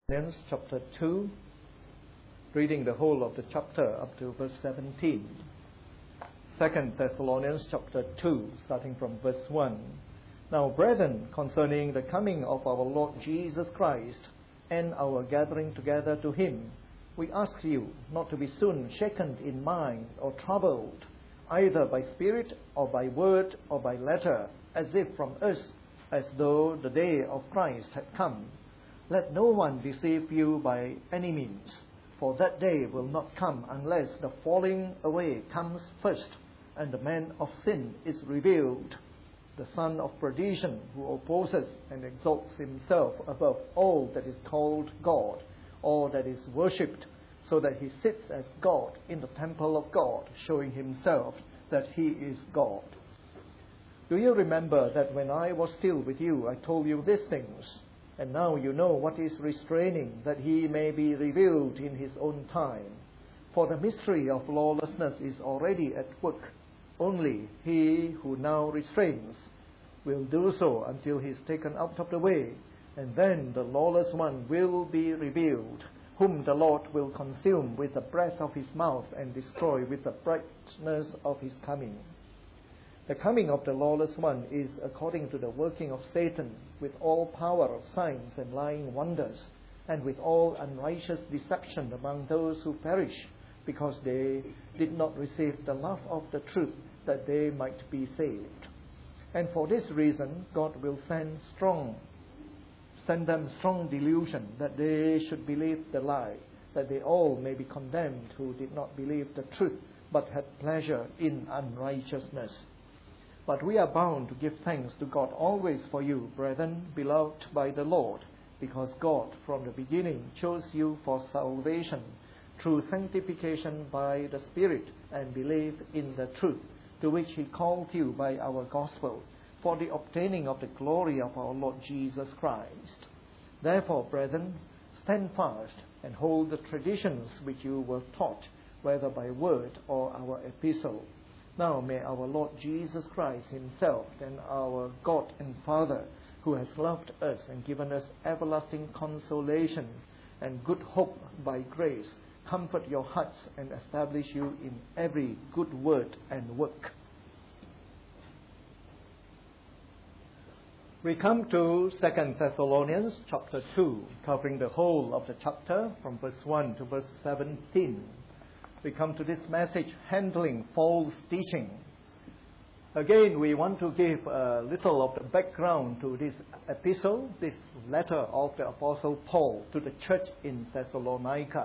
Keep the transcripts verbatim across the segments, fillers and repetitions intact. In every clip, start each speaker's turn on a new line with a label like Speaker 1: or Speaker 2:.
Speaker 1: Thessalonians chapter two, reading the whole of the chapter up to verse seventeen. Second Thessalonians chapter two, starting from verse one. Now, brethren, concerning the coming of our Lord Jesus Christ and our gathering together to him, we ask you not to be soon shaken in mind or troubled, either by spirit or by word or by letter, as if from us, as though the day of Christ had come. Let no one deceive you by any means, for that day will not come unless the falling away comes first, and the man of sin is revealed, the son of perdition, who opposes and exalts himself above all that is called God, or that is worshipped, so that he sits as God in the temple of God, showing himself that he is God. Do you remember that when I was still with you, I told you these things? And now you know what is restraining, that he may be revealed in his own time. For the mystery of lawlessness is already at work. Only he who now restrains will do so until he is taken out of the way. And then the lawless one will be revealed, whom the Lord will consume with the breath of his mouth and destroy with the brightness of his coming. The coming of the lawless one is according to the working of Satan, with all power of signs and lying wonders, and with all unrighteous deception among those who perish, because they did not receive the love of the truth, that they might be saved. And for this reason, God will send strong, send them strong delusion, that they should believe the lie, that they all may be condemned who did not believe the truth, but had pleasure in unrighteousness. But we are bound to give thanks to God always for you, brethren, beloved by the Lord, because God from the beginning chose you for salvation through sanctification by the Spirit and belief in the truth, to which he called you by our gospel, for the obtaining of the glory of our Lord Jesus Christ. Therefore, brethren, stand fast and hold the traditions which you were taught, whether by word or our epistle. Now may our Lord Jesus Christ himself and our God and Father, who has loved us and given us everlasting consolation and good hope by grace, comfort your hearts and establish you in every good word and work. We come to Second Thessalonians chapter two, covering the whole of the chapter from verse one to verse seventeen. We come to this message, handling false teaching. Again, we want to give a little of the background to this epistle, this letter of the Apostle Paul to the church in Thessalonica.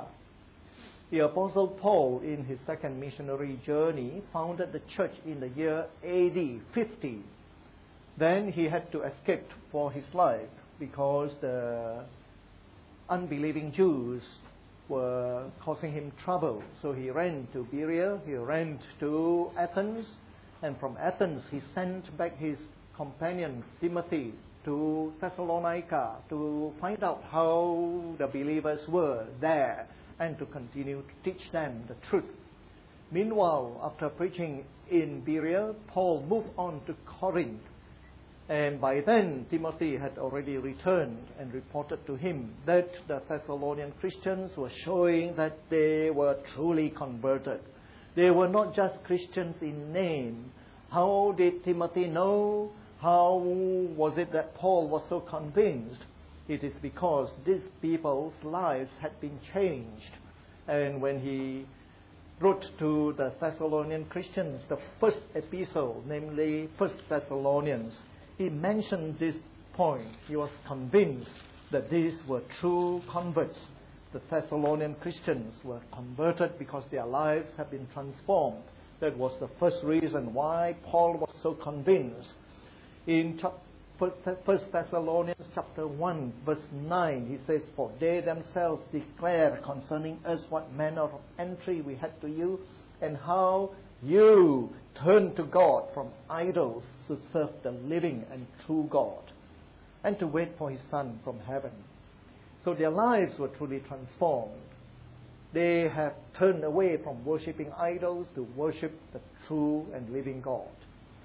Speaker 1: The Apostle Paul, in his second missionary journey, founded the church in the year A D fifty. Then he had to escape for his life because the unbelieving Jews were causing him trouble. So he ran to Berea, he ran to Athens, and from Athens he sent back his companion Timothy to Thessalonica to find out how the believers were there and to continue to teach them the truth. Meanwhile, after preaching in Berea, Paul moved on to Corinth. And by then, Timothy had already returned and reported to him that the Thessalonian Christians were showing that they were truly converted. They were not just Christians in name. How did Timothy know? How was it that Paul was so convinced? It is because these people's lives had been changed. And when he wrote to the Thessalonian Christians the first epistle, namely First Thessalonians, he mentioned this point. He was convinced that these were true converts. The Thessalonian Christians were converted because their lives had been transformed. That was the first reason why Paul was so convinced. In First Thessalonians chapter one, verse nine, he says, "For they themselves declare concerning us what manner of entry we had to you, and how you turned to God from idols to serve the living and true God, and to wait for his Son from heaven." So their lives were truly transformed. They have turned away from worshipping idols to worship the true and living God.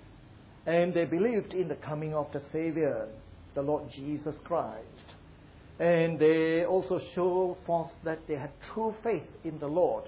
Speaker 1: And they believed in the coming of the Savior, the Lord Jesus Christ. And they also show forth that they had true faith in the Lord.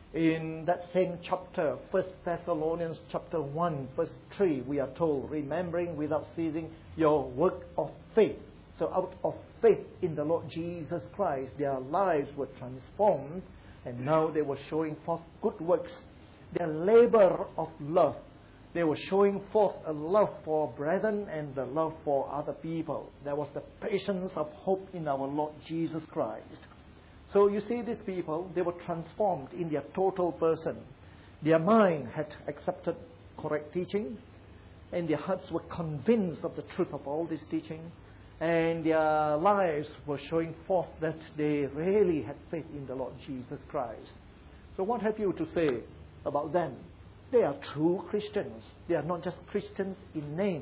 Speaker 1: In that same chapter, First Thessalonians chapter one, verse three, we are told, remembering without ceasing your work of faith. So out of faith in the Lord Jesus Christ, their lives were transformed, and now they were showing forth good works. Their labor of love. They were showing forth a love for brethren and the love for other people. There was the patience of hope in our Lord Jesus Christ. So you see, these people, they were transformed in their total person. Their mind had accepted correct teaching, and their hearts were convinced of the truth of all this teaching, and their lives were showing forth that they really had faith in the Lord Jesus Christ. So what have you to say about them? They are true Christians. They are not just Christians in name.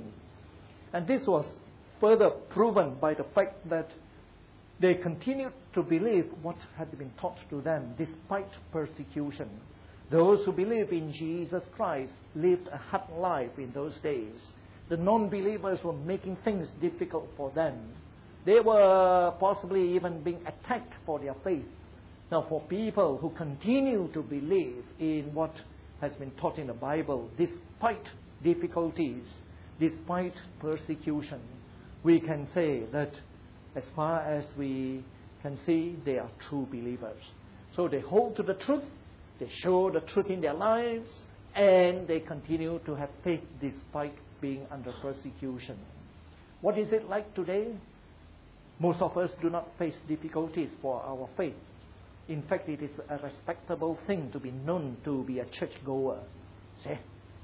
Speaker 1: And this was further proven by the fact that they continued to believe what had been taught to them despite persecution. Those who believe in Jesus Christ lived a hard life in those days. The non-believers were making things difficult for them. They were possibly even being attacked for their faith. Now, for people who continue to believe in what has been taught in the Bible, despite difficulties, despite persecution, we can say that as far as we can see, they are true believers. So they hold to the truth, they show the truth in their lives, and they continue to have faith despite being under persecution. What is it like today? Most of us do not face difficulties for our faith. In fact, it is a respectable thing to be known to be a churchgoer. See?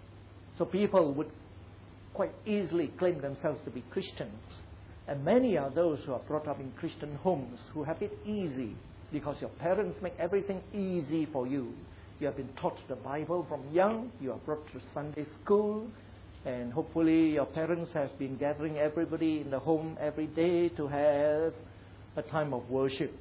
Speaker 1: So people would quite easily claim themselves to be Christians. And many are those who are brought up in Christian homes who have it easy because your parents make everything easy for you. You have been taught the Bible from young. You are brought to Sunday school. And hopefully your parents have been gathering everybody in the home every day to have a time of worship.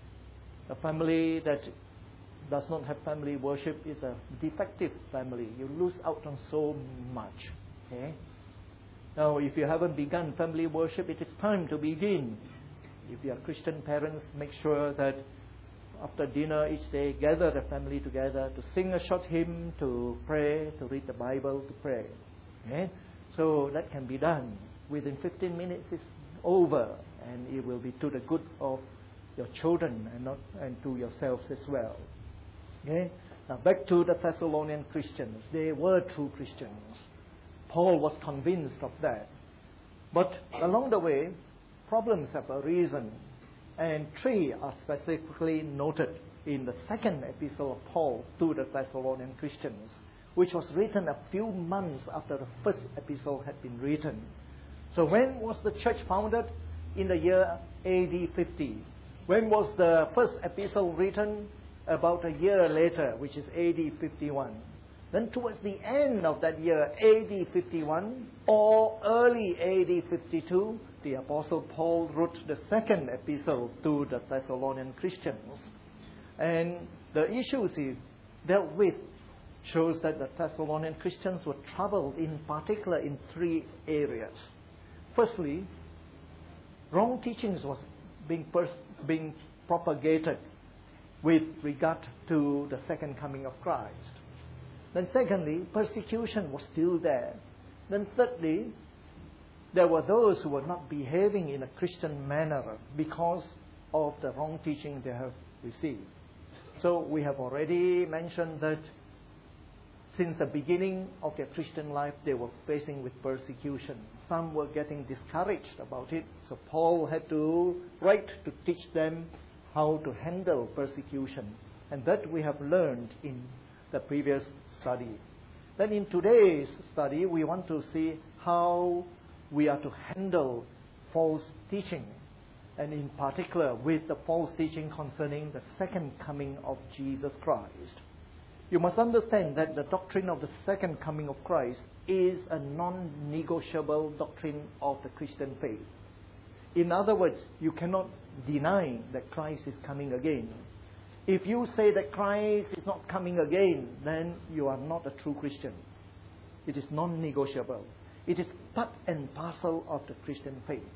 Speaker 1: A family that does not have family worship is a defective family. You lose out on so much. Okay? Now, if you haven't begun family worship, it is time to begin. If you are Christian parents, make sure that after dinner each day, gather the family together to sing a short hymn, to pray, to read the Bible, to pray. Okay? So that can be done. Within fifteen minutes, it's over, and it will be to the good of your children and not and to yourselves as well. Okay? Now back to the Thessalonian Christians. They were true Christians. Paul was convinced of that. But along the way, problems have arisen, and three are specifically noted in the second epistle of Paul to the Thessalonian Christians, which was written a few months after the first epistle had been written. So when was the church founded? In the year A D fifty. When was the first epistle written? About a year later, which is A D fifty-one. Then towards the end of that year, A D fifty-one, or early A D fifty-two, the Apostle Paul wrote the second epistle to the Thessalonian Christians. And the issues he dealt with shows that the Thessalonian Christians were troubled in particular in three areas. Firstly, wrong teachings was being pers- being propagated with regard to the second coming of Christ. Then secondly, persecution was still there. Then thirdly, there were those who were not behaving in a Christian manner because of the wrong teaching they have received. So we have already mentioned that since the beginning of their Christian life, they were facing with persecution. Some were getting discouraged about it, so Paul had to write to teach them how to handle persecution. And that we have learned in the previous study. Then in today's study, we want to see how we are to handle false teaching, and in particular with the false teaching concerning the second coming of Jesus Christ. You must understand that the doctrine of the second coming of Christ is a non-negotiable doctrine of the Christian faith. In other words, you cannot deny that Christ is coming again. If you say that Christ is not coming again, then you are not a true Christian. It is non-negotiable. It is part and parcel of the Christian faith.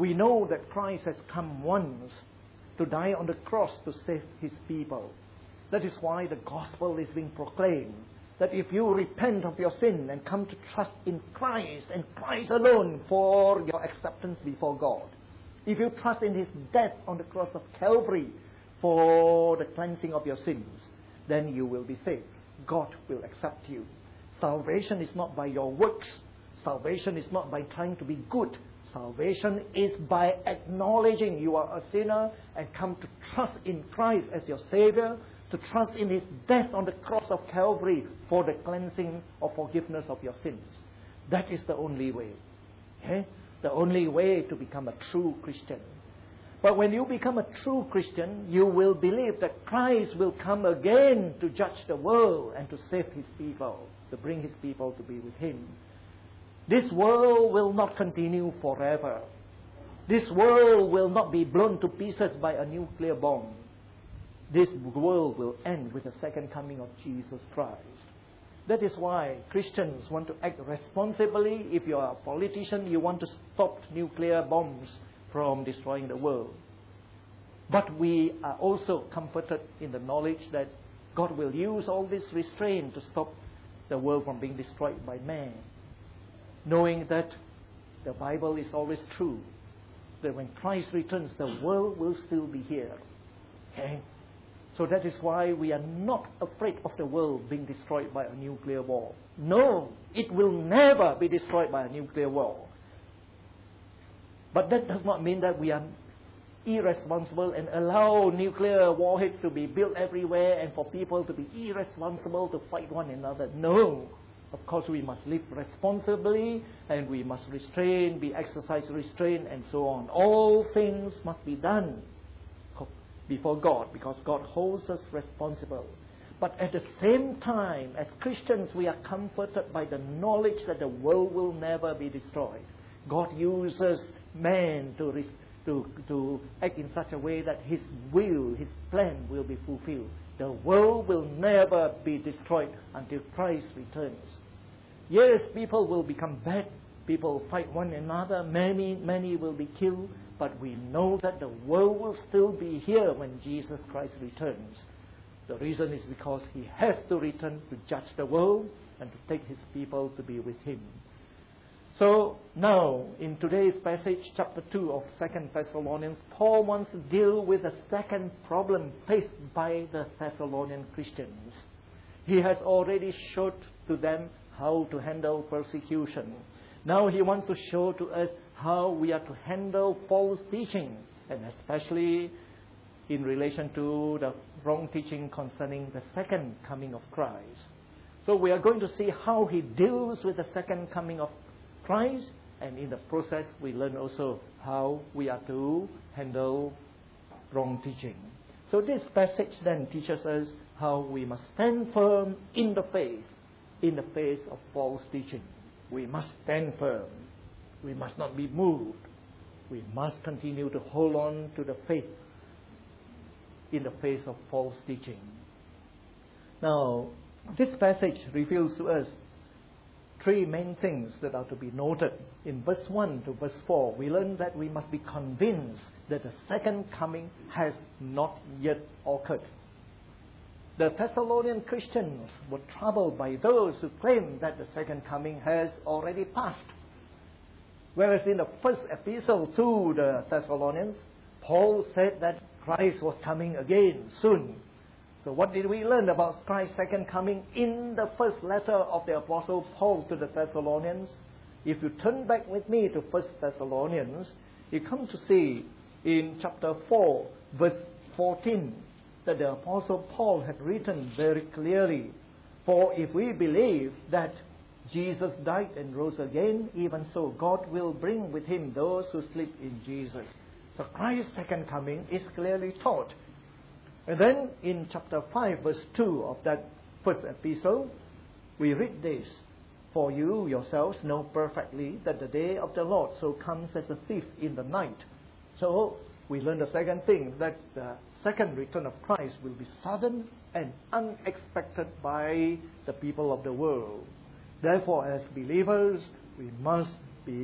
Speaker 1: We know that Christ has come once to die on the cross to save his people. That is why the gospel is being proclaimed. That if you repent of your sin and come to trust in Christ and Christ alone for your acceptance before God, if you trust in his death on the cross of Calvary for the cleansing of your sins, then you will be saved. God will accept you. Salvation is not by your works. Salvation is not by trying to be good. Salvation is by acknowledging you are a sinner and come to trust in Christ as your Savior, to trust in his death on the cross of Calvary for the cleansing or forgiveness of your sins. That is the only way. Okay? The only way to become a true Christian. But when you become a true Christian, you will believe that Christ will come again to judge the world and to save his people, to bring his people to be with him. This world will not continue forever. This world will not be blown to pieces by a nuclear bomb. This world will end with the second coming of Jesus Christ. That is why Christians want to act responsibly. If you are a politician, you want to stop nuclear bombs from destroying the world. But we are also comforted in the knowledge that God will use all this restraint to stop the world from being destroyed by man. Knowing that the Bible is always true, that when Christ returns, the world will still be here. Okay? So that is why we are not afraid of the world being destroyed by a nuclear war. No, it will never be destroyed by a nuclear war. But that does not mean that we are irresponsible and allow nuclear warheads to be built everywhere and for people to be irresponsible to fight one another. No. Of course, we must live responsibly and we must restrain, be exercise restraint and so on. All things must be done before God because God holds us responsible. But at the same time, as Christians, we are comforted by the knowledge that the world will never be destroyed. God uses man to, to, to act in such a way that his will, his plan will be fulfilled. The world will never be destroyed until Christ returns. Yes, people will become bad. People fight one another. Many, many will be killed. But we know that the world will still be here when Jesus Christ returns. The reason is because he has to return to judge the world and to take his people to be with him. So now, in today's passage, chapter two of Second Thessalonians, Paul wants to deal with the second problem faced by the Thessalonian Christians. He has already showed to them how to handle persecution. Now he wants to show to us how we are to handle false teaching, and especially in relation to the wrong teaching concerning the second coming of Christ. So we are going to see how he deals with the second coming of Christ, and in the process we learn also how we are to handle wrong teaching. So this passage then teaches us how we must stand firm in the faith, in the face of false teaching. We must stand firm. We must not be moved. We must continue to hold on to the faith in the face of false teaching. Now, this passage reveals to us three main things that are to be noted. In verse one to verse four, we learn that we must be convinced that the second coming has not yet occurred. The Thessalonian Christians were troubled by those who claimed that the second coming has already passed. Whereas in the first epistle to the Thessalonians, Paul said that Christ was coming again soon. So what did we learn about Christ's second coming in the first letter of the Apostle Paul to the Thessalonians? If you turn back with me to First Thessalonians, you come to see in chapter four, verse fourteen, that the Apostle Paul had written very clearly, "For if we believe that Jesus died and rose again, even so God will bring with him those who sleep in Jesus." So Christ's second coming is clearly taught. And then in chapter five, verse two of that first epistle, we read this, "For you yourselves know perfectly that the day of the Lord so comes as a thief in the night." So we learn the second thing, that the second return of Christ will be sudden and unexpected by the people of the world. Therefore, as believers, we must be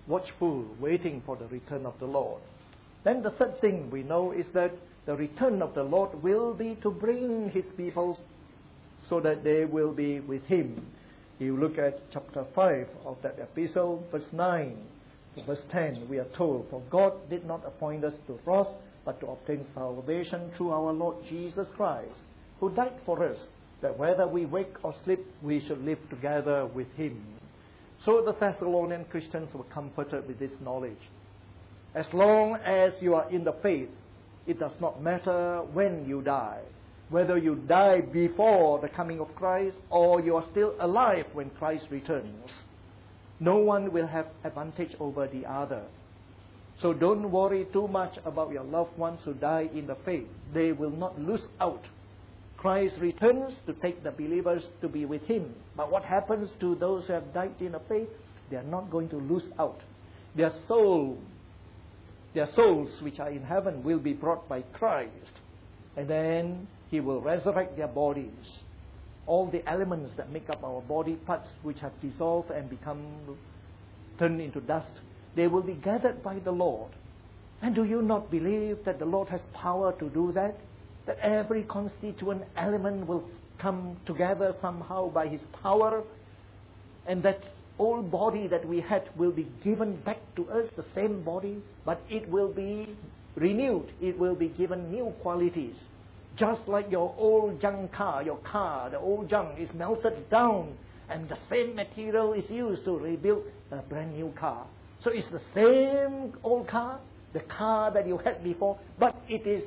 Speaker 1: watchful, waiting for the return of the Lord. Then the third thing we know is that the return of the Lord will be to bring His people so that they will be with Him. You look at chapter five of that epistle, verse nine to verse ten, we are told, "For God did not appoint us to wrath, but to obtain salvation through our Lord Jesus Christ, who died for us, that whether we wake or sleep, we should live together with Him." So the Thessalonian Christians were comforted with this knowledge. As long as you are in the faith, it does not matter when you die. Whether you die before the coming of Christ or you are still alive when Christ returns, no one will have advantage over the other. So don't worry too much about your loved ones who die in the faith. They will not lose out. Christ returns to take the believers to be with Him. But what happens to those who have died in the faith? They are not going to lose out. Their soul, their souls which are in heaven will be brought by Christ. And then He will resurrect their bodies. All the elements that make up our body parts which have dissolved and become turned into dust, they will be gathered by the Lord. And do you not believe that the Lord has power to do that? That every constituent element will come together somehow by His power, and that old body that we had will be given back to us, the same body, but it will be renewed. It will be given new qualities. Just like your old junk car, your car, the old junk is melted down, and the same material is used to rebuild a brand new car. So it's the same old car, the car that you had before, but it is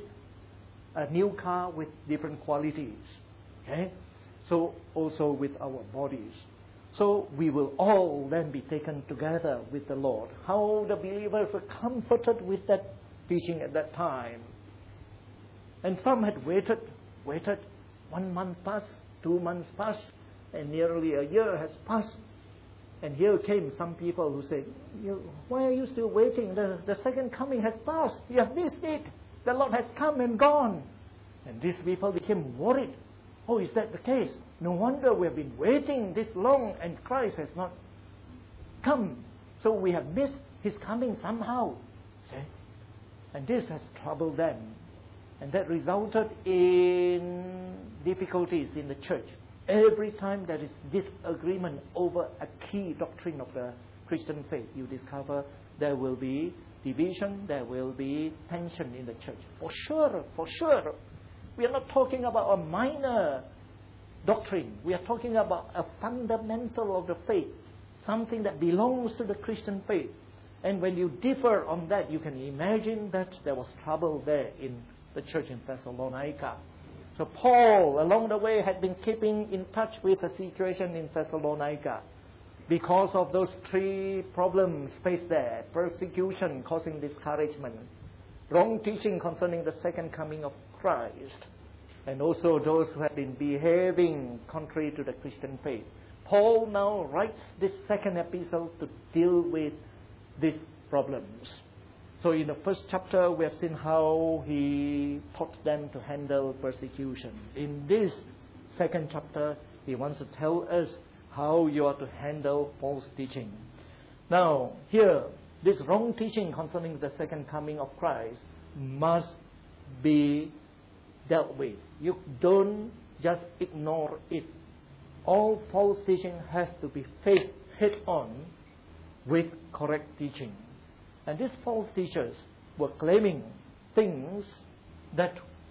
Speaker 1: a new car with different qualities. Okay? So also with our bodies. So we will all then be taken together with the Lord. How the believers were comforted with that teaching at that time. And some had waited, waited, one month passed, two months passed, and nearly a year has passed. And here came some people who said, you, why are you still waiting? The, the second coming has passed. You have missed it. The Lord has come and gone. And these people became worried. Oh, is that the case? No wonder we have been waiting this long and Christ has not come. So we have missed His coming somehow. See? And this has troubled them. And that resulted in difficulties in the church. Every time there is disagreement over a key doctrine of the Christian faith, you discover there will be division, there will be tension in the church. For sure, for sure. We are not talking about a minor doctrine. We are talking about a fundamental of the faith, something that belongs to the Christian faith. And when you differ on that, you can imagine that there was trouble there in the church in Thessalonica. So Paul, along the way, had been keeping in touch with the situation in Thessalonica because of those three problems faced there: persecution causing discouragement, wrong teaching concerning the second coming of Christ, and also those who had been behaving contrary to the Christian faith. Paul now writes this second epistle to deal with these problems. So in the first chapter, we have seen how he taught them to handle persecution. In this second chapter, he wants to tell us how you are to handle false teaching. Now, here, this wrong teaching concerning the second coming of Christ must be dealt with. You don't just ignore it. All false teaching has to be faced head-on with correct teaching. And these false teachers were claiming things that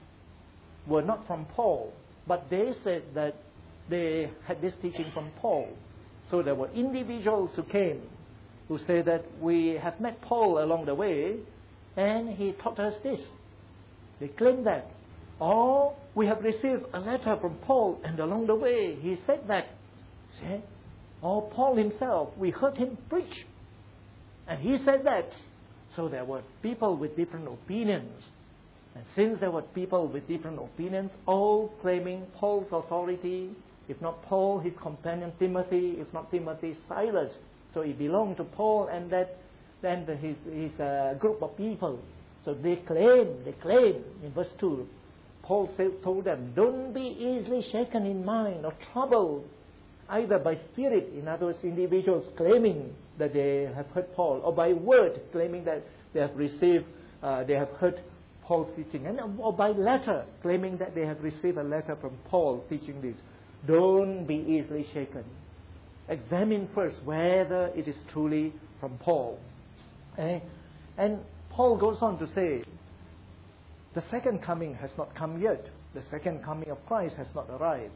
Speaker 1: were not from Paul, but they said that they had this teaching from Paul. So there were individuals who came who said that we have met Paul along the way and he taught us this. They claimed that. Or we have received a letter from Paul and along the way he said that. See? Or Paul himself, we heard him preach and he said that. So there were people with different opinions. And since there were people with different opinions, all claiming Paul's authority, if not Paul, his companion Timothy, if not Timothy, Silas. So it belonged to Paul and that then the, his, his uh, group of people. So they claim, they claim in verse two, Paul said, told them, don't be easily shaken in mind or troubled either by spirit, in other words, individuals claiming that they have heard Paul, or by word, claiming that they have received, uh, they have heard Paul's teaching, and or by letter, claiming that they have received a letter from Paul teaching this. Don't be easily shaken. Examine first whether it is truly from Paul. Eh? And Paul goes on to say, the second coming has not come yet. The second coming of Christ has not arrived.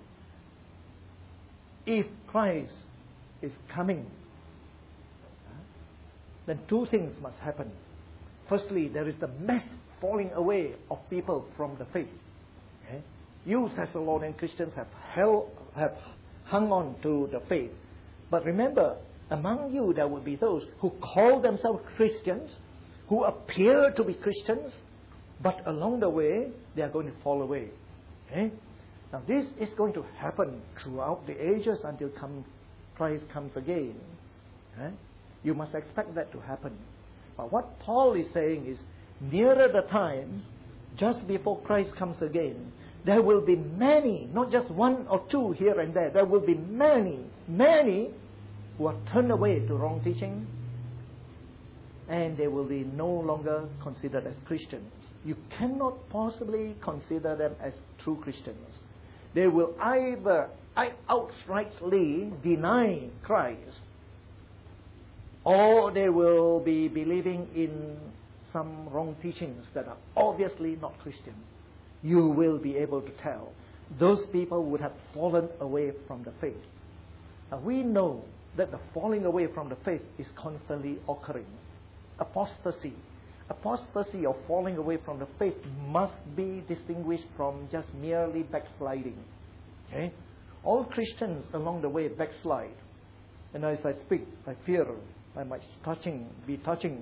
Speaker 1: If Christ is coming, then two things must happen. Firstly, there is the mass falling away of people from the faith. Okay? You Thessalonian Christians have held, have hung on to the faith. But remember, among you there will be those who call themselves Christians, who appear to be Christians, but along the way they are going to fall away. Okay? Now this is going to happen throughout the ages until come, Christ comes again. Okay? You must expect that to happen. But what Paul is saying is, nearer the time, just before Christ comes again, there will be many, not just one or two here and there, there will be many, many who are turned away to wrong teaching, and they will be no longer considered as Christians. You cannot possibly consider them as true Christians. They will either outrightly deny Christ, or they will be believing in some wrong teachings that are obviously not Christian. You will be able to tell. Those people would have fallen away from the faith. Now we know that the falling away from the faith is constantly occurring. Apostasy. Apostasy or falling away from the faith must be distinguished from just merely backsliding. Okay? All Christians along the way backslide. And as I speak, I fear I might touching, be touching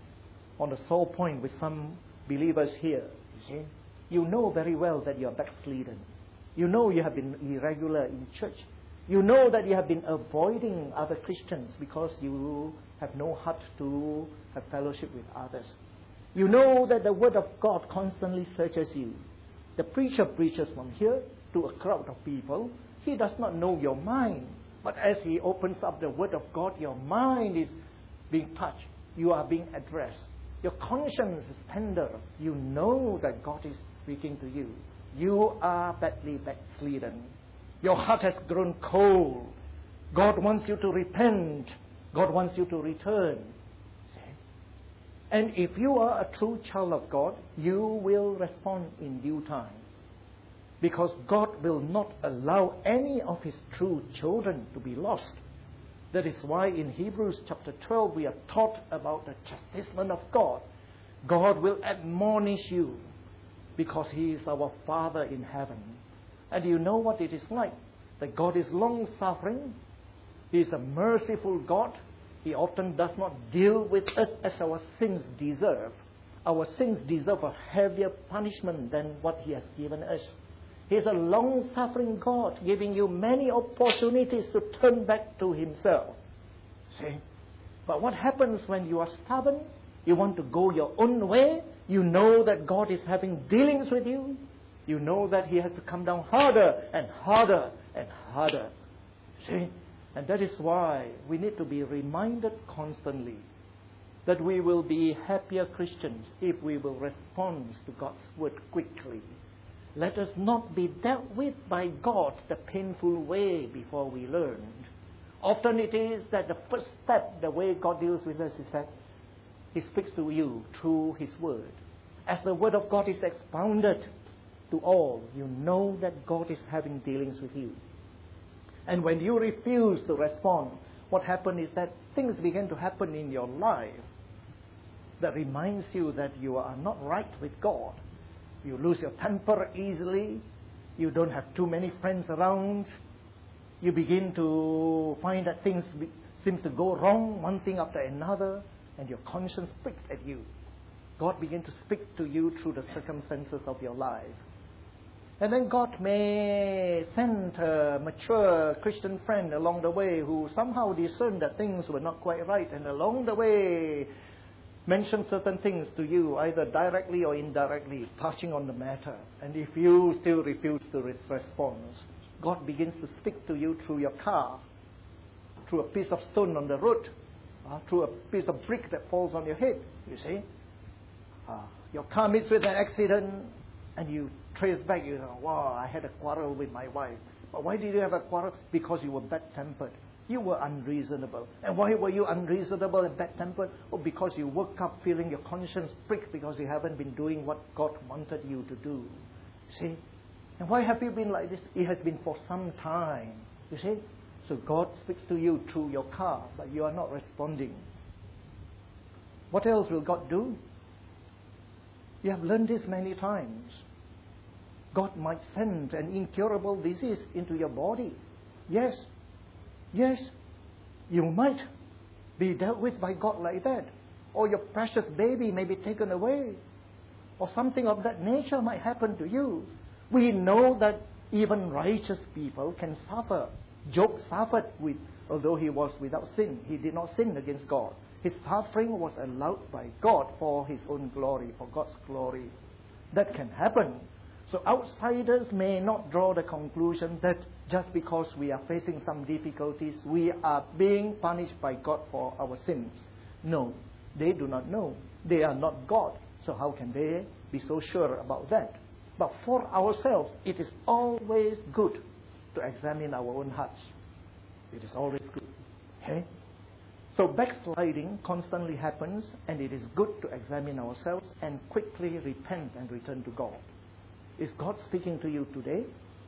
Speaker 1: on the sore point with some believers here. You see? You know very well that you are backslidden. You know you have been irregular in church. You know that you have been avoiding other Christians because you have no heart to have fellowship with others. You know that the Word of God constantly searches you. The preacher preaches from here to a crowd of people. He does not know your mind. But as he opens up the Word of God, your mind is being touched. You are being addressed. Your conscience is tender. You know that God is speaking to you. You are badly backslidden. Your heart has grown cold. God wants you to repent. God wants you to return. See? And if you are a true child of God, you will respond in due time. Because God will not allow any of His true children to be lost. That is why in Hebrews chapter twelve we are taught about the chastisement of God. God will admonish you because He is our Father in heaven. And you know what it is like? That God is long-suffering. He is a merciful God. He often does not deal with us as our sins deserve. Our sins deserve a heavier punishment than what He has given us. He is a long-suffering God, giving you many opportunities to turn back to Himself. See? But what happens when you are stubborn? You want to go your own way? You know that God is having dealings with you. You know that He has to come down harder and harder and harder. See? And that is why we need to be reminded constantly that we will be happier Christians if we will respond to God's Word quickly. Let us not be dealt with by God the painful way before we learn. Often it is that the first step, the way God deals with us, is that He speaks to you through His Word. As the Word of God is expounded to all, you know that God is having dealings with you. And when you refuse to respond, what happens is that things begin to happen in your life that reminds you that you are not right with God. You lose your temper easily. You don't have too many friends around. You begin to find that things be, seem to go wrong, one thing after another, and your conscience speaks at you. God begins to speak to you through the circumstances of your life. And then God may send a mature Christian friend along the way who somehow discerned that things were not quite right, and along the way mention certain things to you, either directly or indirectly, touching on the matter. And if you still refuse to respond, God begins to speak to you through your car, through a piece of stone on the road, uh, through a piece of brick that falls on your head, you see. Uh, your car meets with an accident and you trace back, you know, wow, I had a quarrel with my wife. But why did you have a quarrel? Because you were bad-tempered. You were unreasonable. And why were you unreasonable and bad-tempered? Oh, because you woke up feeling your conscience pricked because you haven't been doing what God wanted you to do. See? And why have you been like this? It has been for some time. You see? So God speaks to you through your car, but you are not responding. What else will God do? You have learned this many times. God might send an incurable disease into your body. Yes. Yes. You might be dealt with by God like that. Or your precious baby may be taken away. Or something of that nature might happen to you. We know that even righteous people can suffer. Job suffered with, although he was without sin. He did not sin against God. His suffering was allowed by God for His own glory, for God's glory. That can happen. So outsiders may not draw the conclusion that just because we are facing some difficulties, we are being punished by God for our sins. No, they do not know. They are not God. So how can they be so sure about that? But for ourselves, it is always good to examine our own hearts. It is always good. Okay? So backsliding constantly happens, and it is good to examine ourselves and quickly repent and return to God. Is God speaking to you today?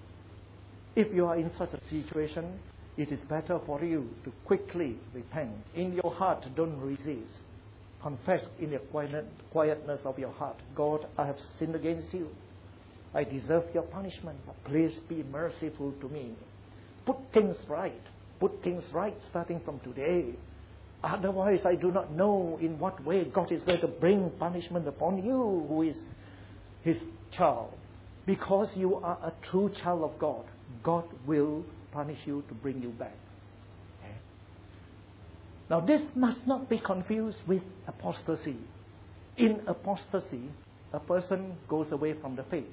Speaker 1: If you are in such a situation, it is better for you to quickly repent. In your heart, don't resist. Confess in the quiet, quietness of your heart, God, I have sinned against you. I deserve your punishment, but please be merciful to me. Put things right. Put things right starting from today. Otherwise, I do not know in what way God is going to bring punishment upon you, who is His child. Because you are a true child of God, God will punish you to bring you back. Okay? Now, this must not be confused with apostasy. In apostasy, a person goes away from the faith.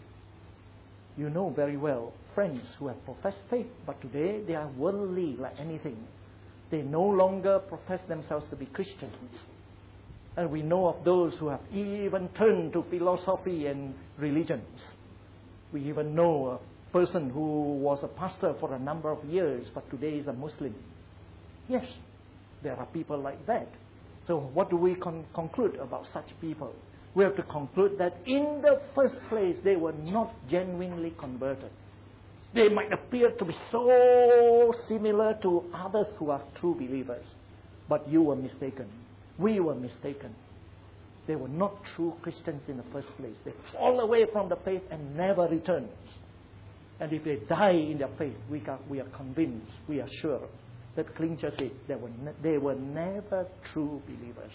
Speaker 1: You know very well friends who have professed faith, but today they are worldly like anything. They no longer profess themselves to be Christians. And we know of those who have even turned to philosophy and religions. We even know a person who was a pastor for a number of years, but today is a Muslim. Yes, there are people like that. So what do we con- conclude about such people? We have to conclude that in the first place, they were not genuinely converted. They might appear to be so similar to others who are true believers, but you were mistaken. We were mistaken. They were not true Christians in the first place. They fall away from the faith and never return. And if they die in their faith, we are, we are convinced, we are sure that Cling Church said they were, ne- they were never true believers.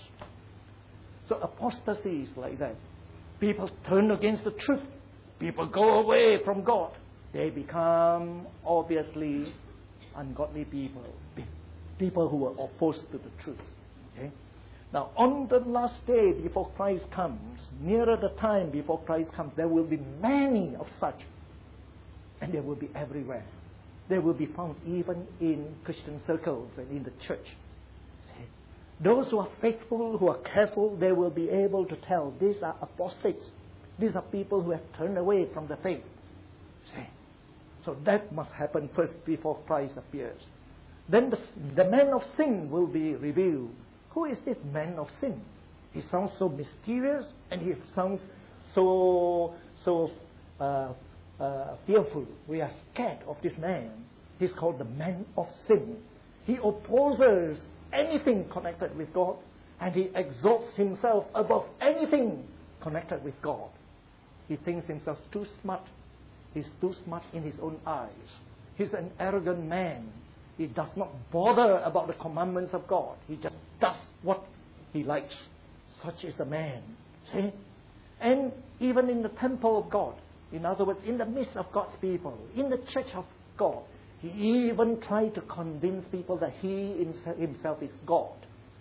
Speaker 1: So apostasy is like that. People turn against the truth. People go away from God. They become obviously ungodly people. People who are opposed to the truth. Okay? Now, on the last day before Christ comes, nearer the time before Christ comes, there will be many of such. And they will be everywhere. They will be found even in Christian circles and in the church. See? Those who are faithful, who are careful, they will be able to tell these are apostates. These are people who have turned away from the faith. See? So that must happen first before Christ appears. Then the, the man of sin will be revealed. Who is this man of sin? He sounds so mysterious and he sounds so so uh, uh, fearful. We are scared of this man. He's called the man of sin. He opposes anything connected with God, and he exalts himself above anything connected with God. He thinks himself too smart. He's too smart in his own eyes. He's an arrogant man. He does not bother about the commandments of God. He just does what he likes. Such is the man. See? And even in the temple of God, in other words, in the midst of God's people, in the church of God, he even tried to convince people that he himself is God.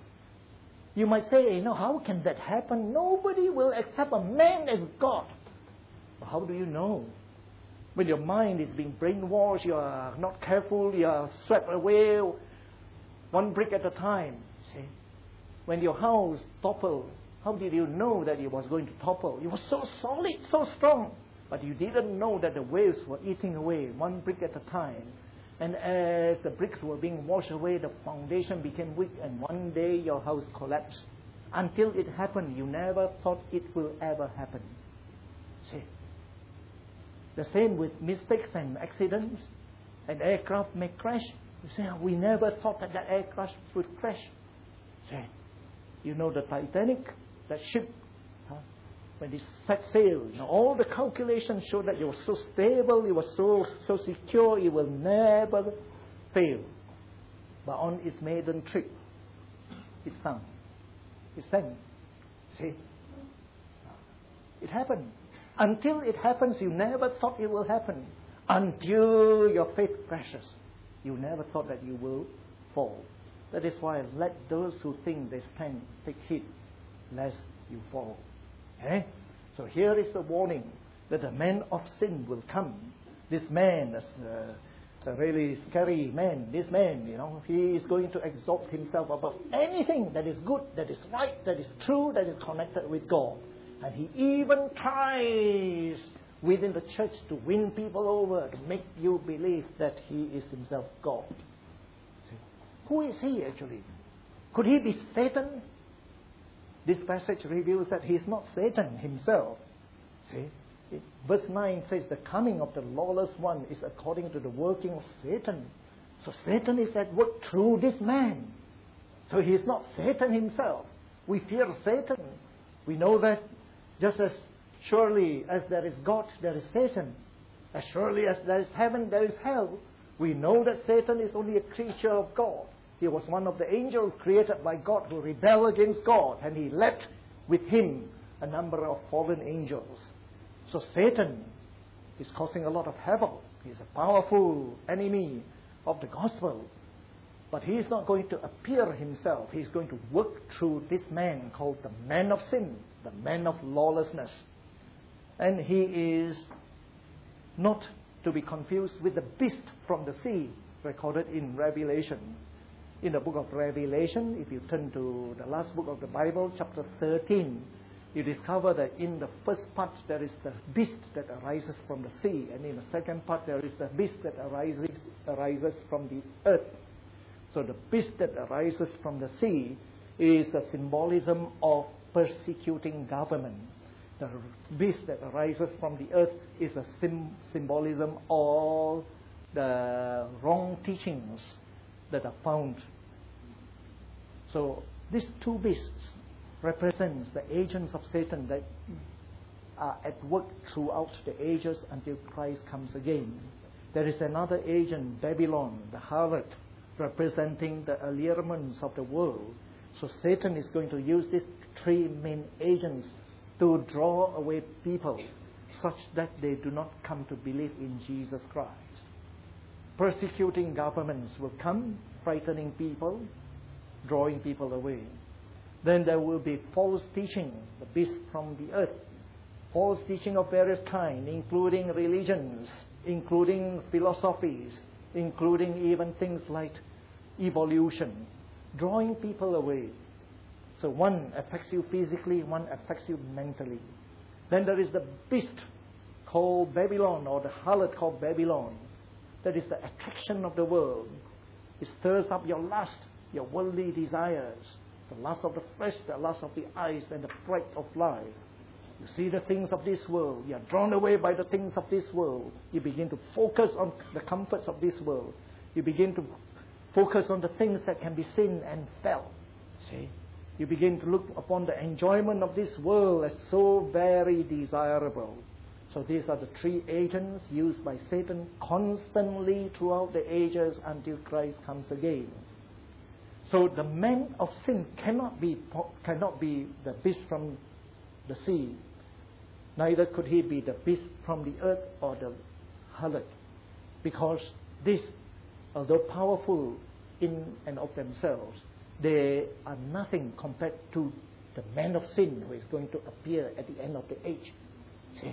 Speaker 1: You might say, you know, how can that happen? Nobody will accept a man as God. Well, how do you know? When your mind is being brainwashed, you are not careful, you are swept away one brick at a time. See? When your house toppled, how did you know that it was going to topple? It was so solid, so strong. But you didn't know that the waves were eating away one brick at a time. And as the bricks were being washed away, the foundation became weak, and one day your house collapsed. Until it happened, you never thought it will ever happen. See? The same with mistakes and accidents. An aircraft may crash. You say, oh, we never thought that that aircraft would crash. See? You know the Titanic, that ship, huh? When it set sail, you know, all the calculations showed that it was so stable, it was so so secure, it will never fail. But on its maiden trip, it sank. It sank. See? It happened. Until it happens, you never thought it will happen. Until your faith crashes, you never thought that you will fall. That is why let those who think they stand take heed, lest you fall. Okay? So here is the warning that the man of sin will come. This man, uh, a really scary man, this man, you know, he is going to exalt himself above anything that is good, that is right, that is true, that is connected with God. And he even tries within the church to win people over, to make you believe that he is himself God. See? Who is he actually? Could he be Satan? This passage reveals that he is not Satan himself. See? It, verse nine says the coming of the lawless one is according to the working of Satan. So Satan is at work through this man. So he is not Satan himself. We fear Satan. We know that just as surely as there is God, there is Satan. As surely as there is heaven, there is hell. We know that Satan is only a creature of God. He was one of the angels created by God who rebelled against God, and he led with him a number of fallen angels. So Satan is causing a lot of havoc. He's a powerful enemy of the gospel. But he is not going to appear himself. He's going to work through this man called the man of sin, the man of lawlessness. And he is not to be confused with the beast from the sea recorded in Revelation. In the book of Revelation, if you turn to the last book of the Bible, chapter thirteen, you discover that in the first part there is the beast that arises from the sea, and in the second part there is the beast that arises, arises from the earth. So the beast that arises from the sea is a symbolism of persecuting government. The beast that arises from the earth is a sim- symbolism of the wrong teachings that are found. So these two beasts represents the agents of Satan that are at work throughout the ages until Christ comes again. There is another agent, Babylon, the harlot, representing the allurements of the world. So Satan is going to use these three main agents to draw away people such that they do not come to believe in Jesus Christ. Persecuting governments will come, frightening people, drawing people away. Then there will be false teaching, the beast from the earth. False teaching of various kinds, including religions, including philosophies, including even things like evolution, drawing people away. So one affects you physically, one affects you mentally. Then there is the beast called Babylon, or the harlot called Babylon. That is the attraction of the world. It stirs up your lust, your worldly desires, the lust of the flesh, the lust of the eyes, and the pride of life. You see the things of this world. You are drawn away by the things of this world. You begin to focus on the comforts of this world. You begin to focus on the things that can be seen and felt. See? You begin to look upon the enjoyment of this world as so very desirable. So these are the three agents used by Satan constantly throughout the ages until Christ comes again. So the man of sin cannot be cannot be the beast from the sea. Neither could he be the beast from the earth or the harlot. Because this, although powerful in and of themselves, they are nothing compared to the man of sin who is going to appear at the end of the age. See,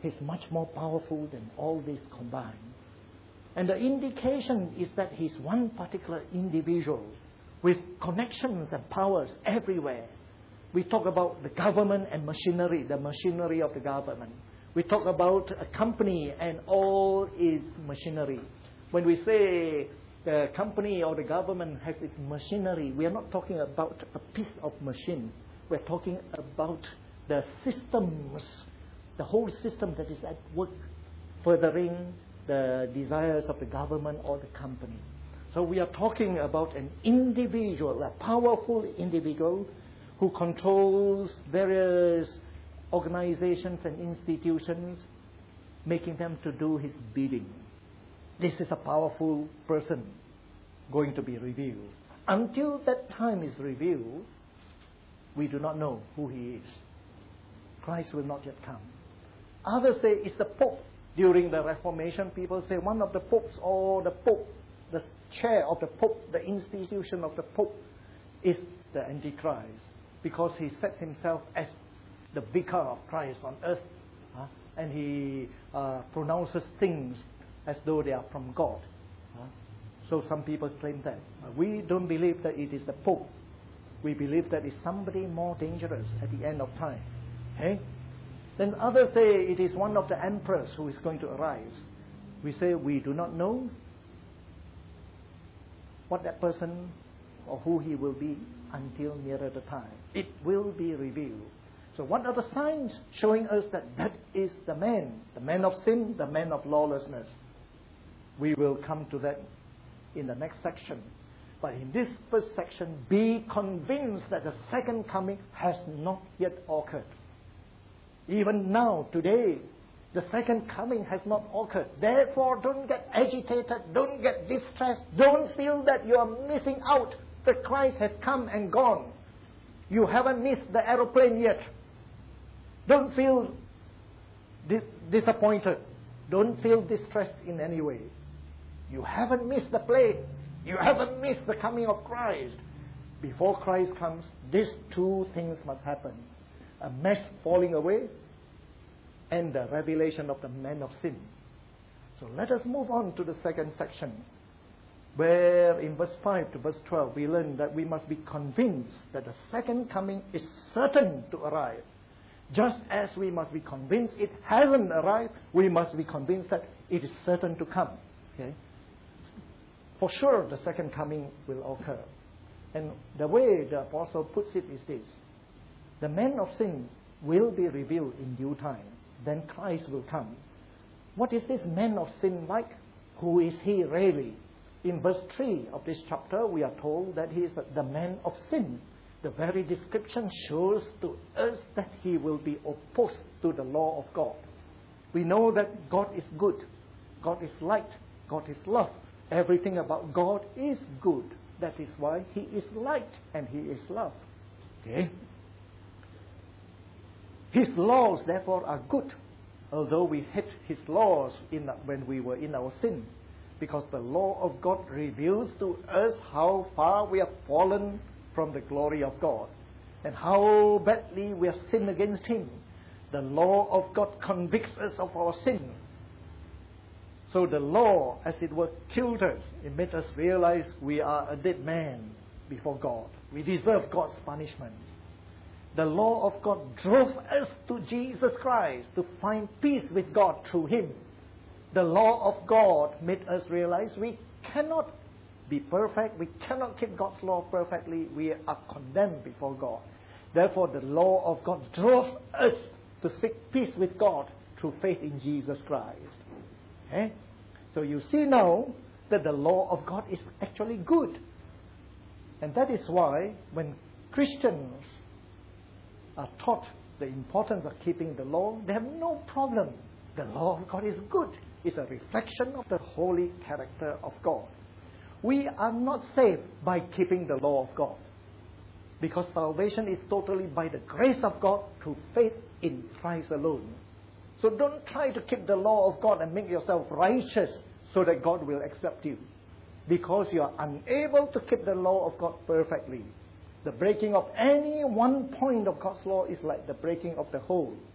Speaker 1: He's much more powerful than all this combined. And the indication is that He's one particular individual with connections and powers everywhere. We talk about the government and machinery, the machinery of the government. We talk about a company and all its machinery. When we say the company or the government has its machinery, we are not talking about a piece of machine. We're talking about the systems, the whole system that is at work, furthering the desires of the government or the company. So we are talking about an individual, a powerful individual who controls various organizations and institutions, making them to do His bidding. This is a powerful person going to be revealed. Until that time is revealed, we do not know who He is. Christ will not yet come. Others say it's the Pope. During the Reformation, people say one of the popes or the Pope, the chair of the Pope, the institution of the Pope is the Antichrist, because he sets himself as the vicar of Christ on earth, huh? and he uh, pronounces things as though they are from God. Huh? So some people claim that. Uh, we don't believe that it is the Pope. We believe that it's somebody more dangerous at the end of time. Okay? Then others say it is one of the emperors who is going to arise. We say we do not know what that person or who he will be until nearer the time. It will be revealed. So what are the signs showing us that that is the man, the man of sin, the man of lawlessness? We will come to that in the next section. But in this first section, be convinced that the second coming has not yet occurred. Even now, today, the second coming has not occurred. Therefore, don't get agitated, don't get distressed, don't feel that you are missing out, that Christ has come and gone. You haven't missed the aeroplane yet. Don't feel dis- disappointed. Don't feel distressed in any way. You haven't missed the plane. You haven't missed the coming of Christ. Before Christ comes, these two things must happen. A mesh falling away and the revelation of the man of sin. So let us move on to the second section, where in verse five to verse twelve we learn that we must be convinced that the second coming is certain to arrive. Just as we must be convinced it hasn't arrived, we must be convinced that it is certain to come. Okay? For sure the second coming will occur. And the way the apostle puts it is this: the man of sin will be revealed in due time. Then Christ will come. What is this man of sin like? Who is he really? In verse three of this chapter, we are told that he is the man of sin. The very description shows to us that he will be opposed to the law of God. We know that God is good. God is light. God is love. Everything about God is good. That is why he is light and he is love. Okay? His laws, therefore, are good, although we hate his laws in, when we were in our sin, because the law of God reveals to us how far we have fallen from the glory of God and how badly we have sinned against him. The law of God convicts us of our sin. So the law, as it were, killed us. It made us realize we are a dead man before God. We deserve God's punishment. The law of God drove us to Jesus Christ to find peace with God through him. The law of God made us realize we cannot be perfect. We cannot keep God's law perfectly. We are condemned before God. Therefore, the law of God drove us to seek peace with God through faith in Jesus Christ. Okay? So you see now that the law of God is actually good. And that is why when Christians are taught the importance of keeping the law, they have no problem. The law of God is good. It's a reflection of the holy character of God. We are not saved by keeping the law of God, because salvation is totally by the grace of God through faith in Christ alone. So don't try to keep the law of God and make yourself righteous so that God will accept you, because you are unable to keep the law of God perfectly. The breaking of any one point of God's law is like the breaking of the whole.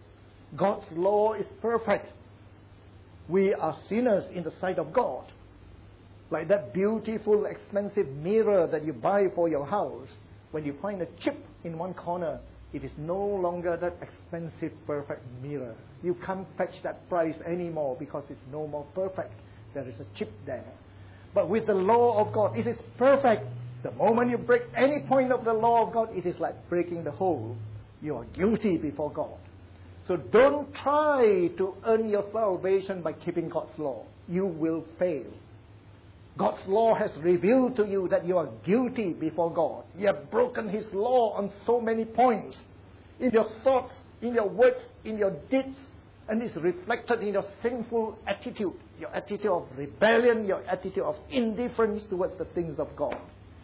Speaker 1: God's law is perfect. We are sinners in the sight of God. Like that beautiful, expensive mirror that you buy for your house. When you find a chip in one corner, it is no longer that expensive, perfect mirror. You can't fetch that price anymore because it's no more perfect. There is a chip there. But with the law of God, it is perfect. The moment you break any point of the law of God, it is like breaking the whole. You are guilty before God. So don't try to earn your salvation by keeping God's law. You will fail. God's law has revealed to you that you are guilty before God. You have broken His law on so many points. In your thoughts, in your words, in your deeds. And it's reflected in your sinful attitude. Your attitude of rebellion, your attitude of indifference towards the things of God.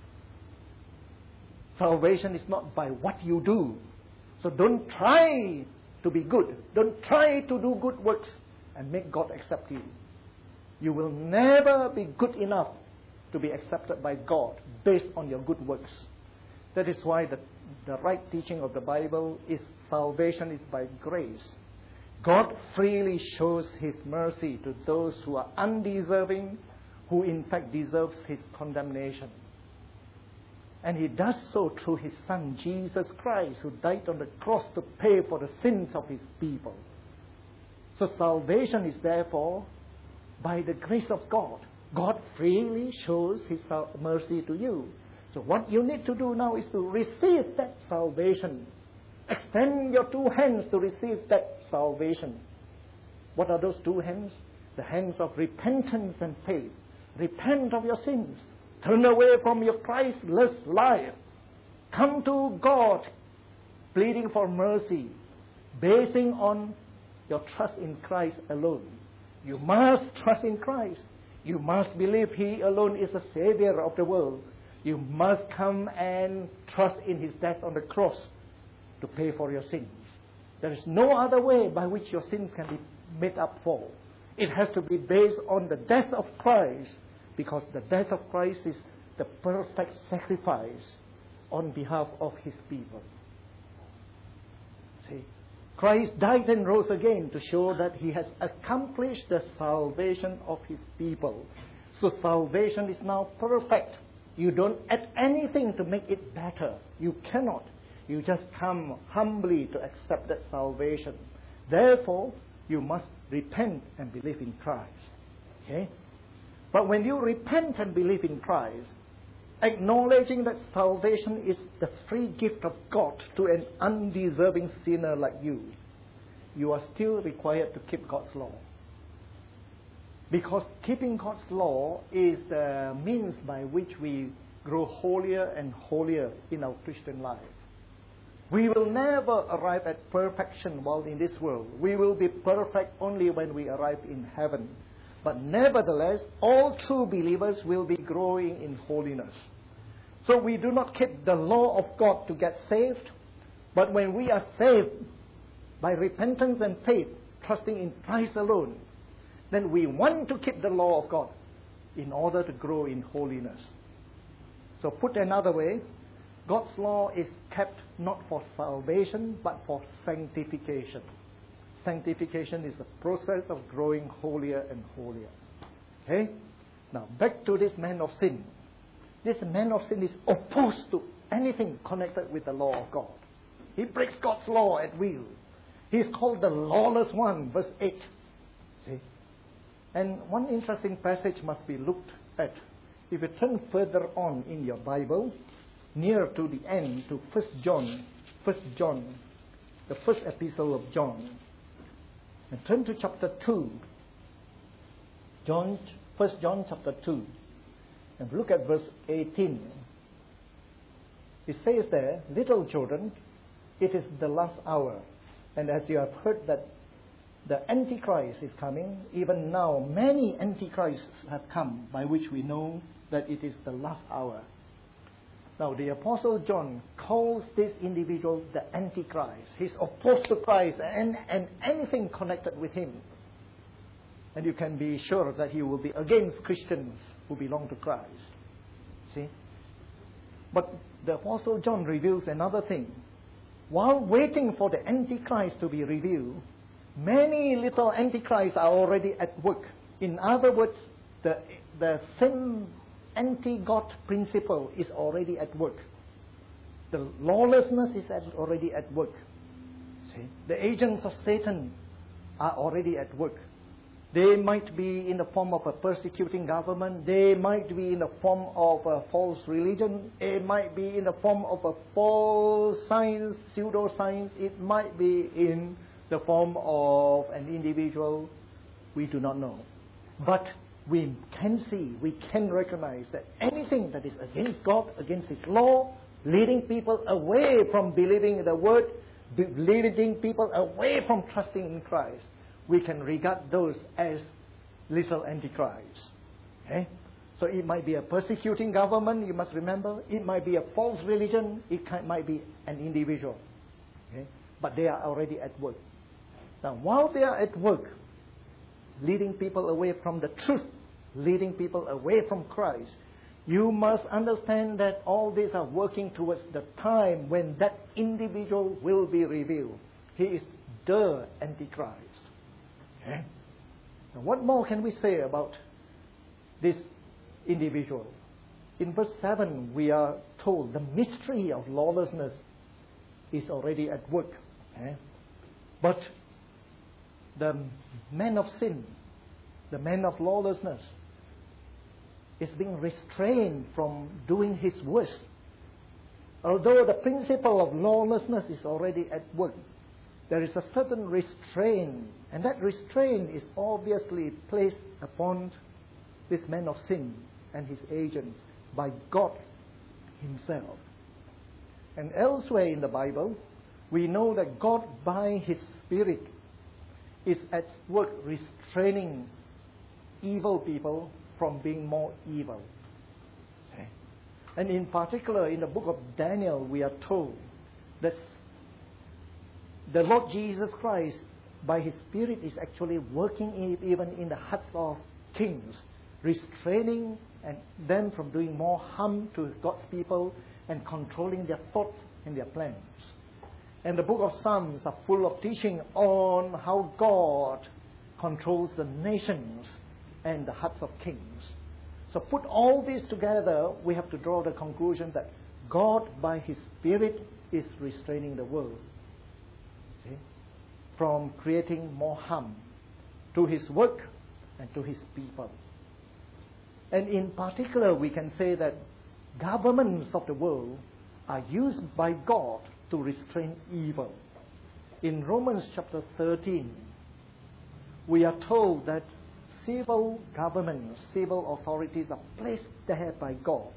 Speaker 1: Salvation is not by what you do. So don't try to be good. Don't try to do good works and make God accept you. You will never be good enough to be accepted by God based on your good works. That is why the, the right teaching of the Bible is salvation is by grace. God freely shows His mercy to those who are undeserving, who in fact deserves His condemnation. And He does so through His Son, Jesus Christ, who died on the cross to pay for the sins of His people. So salvation is therefore by the grace of God. God freely shows His mercy to you. So what you need to do now is to receive that salvation. Extend your two hands to receive that salvation. What are those two hands? The hands of repentance and faith. Repent of your sins. Turn away from your Christless life. Come to God, pleading for mercy, basing on your trust in Christ alone. You must trust in Christ. You must believe He alone is the Savior of the world. You must come and trust in His death on the cross to pay for your sins. There is no other way by which your sins can be made up for. It has to be based on the death of Christ, because the death of Christ is the perfect sacrifice on behalf of His people. See, Christ died and rose again to show that He has accomplished the salvation of His people. So salvation is now perfect. You don't add anything to make it better. You cannot. You just come humbly to accept that salvation. Therefore, you must repent and believe in Christ. Okay? But when you repent and believe in Christ, acknowledging that salvation is the free gift of God to an undeserving sinner like you, you are still required to keep God's law. Because keeping God's law is the means by which we grow holier and holier in our Christian life. We will never arrive at perfection while in this world. We will be perfect only when we arrive in heaven. But nevertheless, all true believers will be growing in holiness. So we do not keep the law of God to get saved, but when we are saved by repentance and faith, trusting in Christ alone, then we want to keep the law of God in order to grow in holiness. So put another way, God's law is kept not for salvation, but for sanctification. Sanctification is the process of growing holier and holier. Okay? Now, back to this man of sin. This man of sin is opposed to anything connected with the law of God. He breaks God's law at will. He is called the lawless one, verse eight. See? And one interesting passage must be looked at. If you turn further on in your Bible, near to the end, to First John, First John, the first epistle of John, and turn to chapter two. John, First John chapter two. And look at verse eighteen. It says there, little children, it is the last hour. And as you have heard that the Antichrist is coming, even now many Antichrists have come, by which we know that it is the last hour. Now the Apostle John calls this individual the Antichrist. He's opposed to Christ and, and anything connected with him. And you can be sure that he will be against Christians who belong to Christ. See? But the Apostle John reveals another thing. While waiting for the Antichrist to be revealed, Many little antichrists are already at work. In other words, the, the same anti-God principle is already at work. The lawlessness is at, already at work. See? The agents of Satan are already at work. They might be in the form of a persecuting government. They might be in the form of a false religion. It might be in the form of a false science, pseudo-science. It might be in the form of an individual. We do not know. But we can see, we can recognize that anything that is against God, against His law, leading people away from believing in the Word, leading people away from trusting in Christ, we can regard those as little antichrists. Okay? So it might be a persecuting government, you must remember. It might be a false religion. It can, might be an individual. Okay? But they are already at work. Now, while they are at work, leading people away from the truth, leading people away from Christ, you must understand that all these are working towards the time when that individual will be revealed. He is the Antichrist. Okay? Now, what more can we say about this individual? In verse seven, we are told the mystery of lawlessness is already at work. Okay? But the man of sin, the man of lawlessness, is being restrained from doing his worst. Although the principle of lawlessness is already at work, there is a certain restraint, and that restraint is obviously placed upon this man of sin and his agents by God Himself. And elsewhere in the Bible, we know that God by His Spirit is at work restraining evil people from being more evil. Okay. And in particular, in the book of Daniel, we are told that the Lord Jesus Christ, by His Spirit, is actually working even in the hearts of kings, restraining and them from doing more harm to God's people and controlling their thoughts and their plans. And the book of Psalms are full of teaching on how God controls the nations and the hearts of kings. So put all this together, we have to draw the conclusion that God, by His Spirit, is restraining the world, see, from creating more harm to His work and to His people. And in particular, we can say that governments of the world are used by God to restrain evil. In Romans chapter thirteen, we are told that civil governments, civil authorities are placed there by God.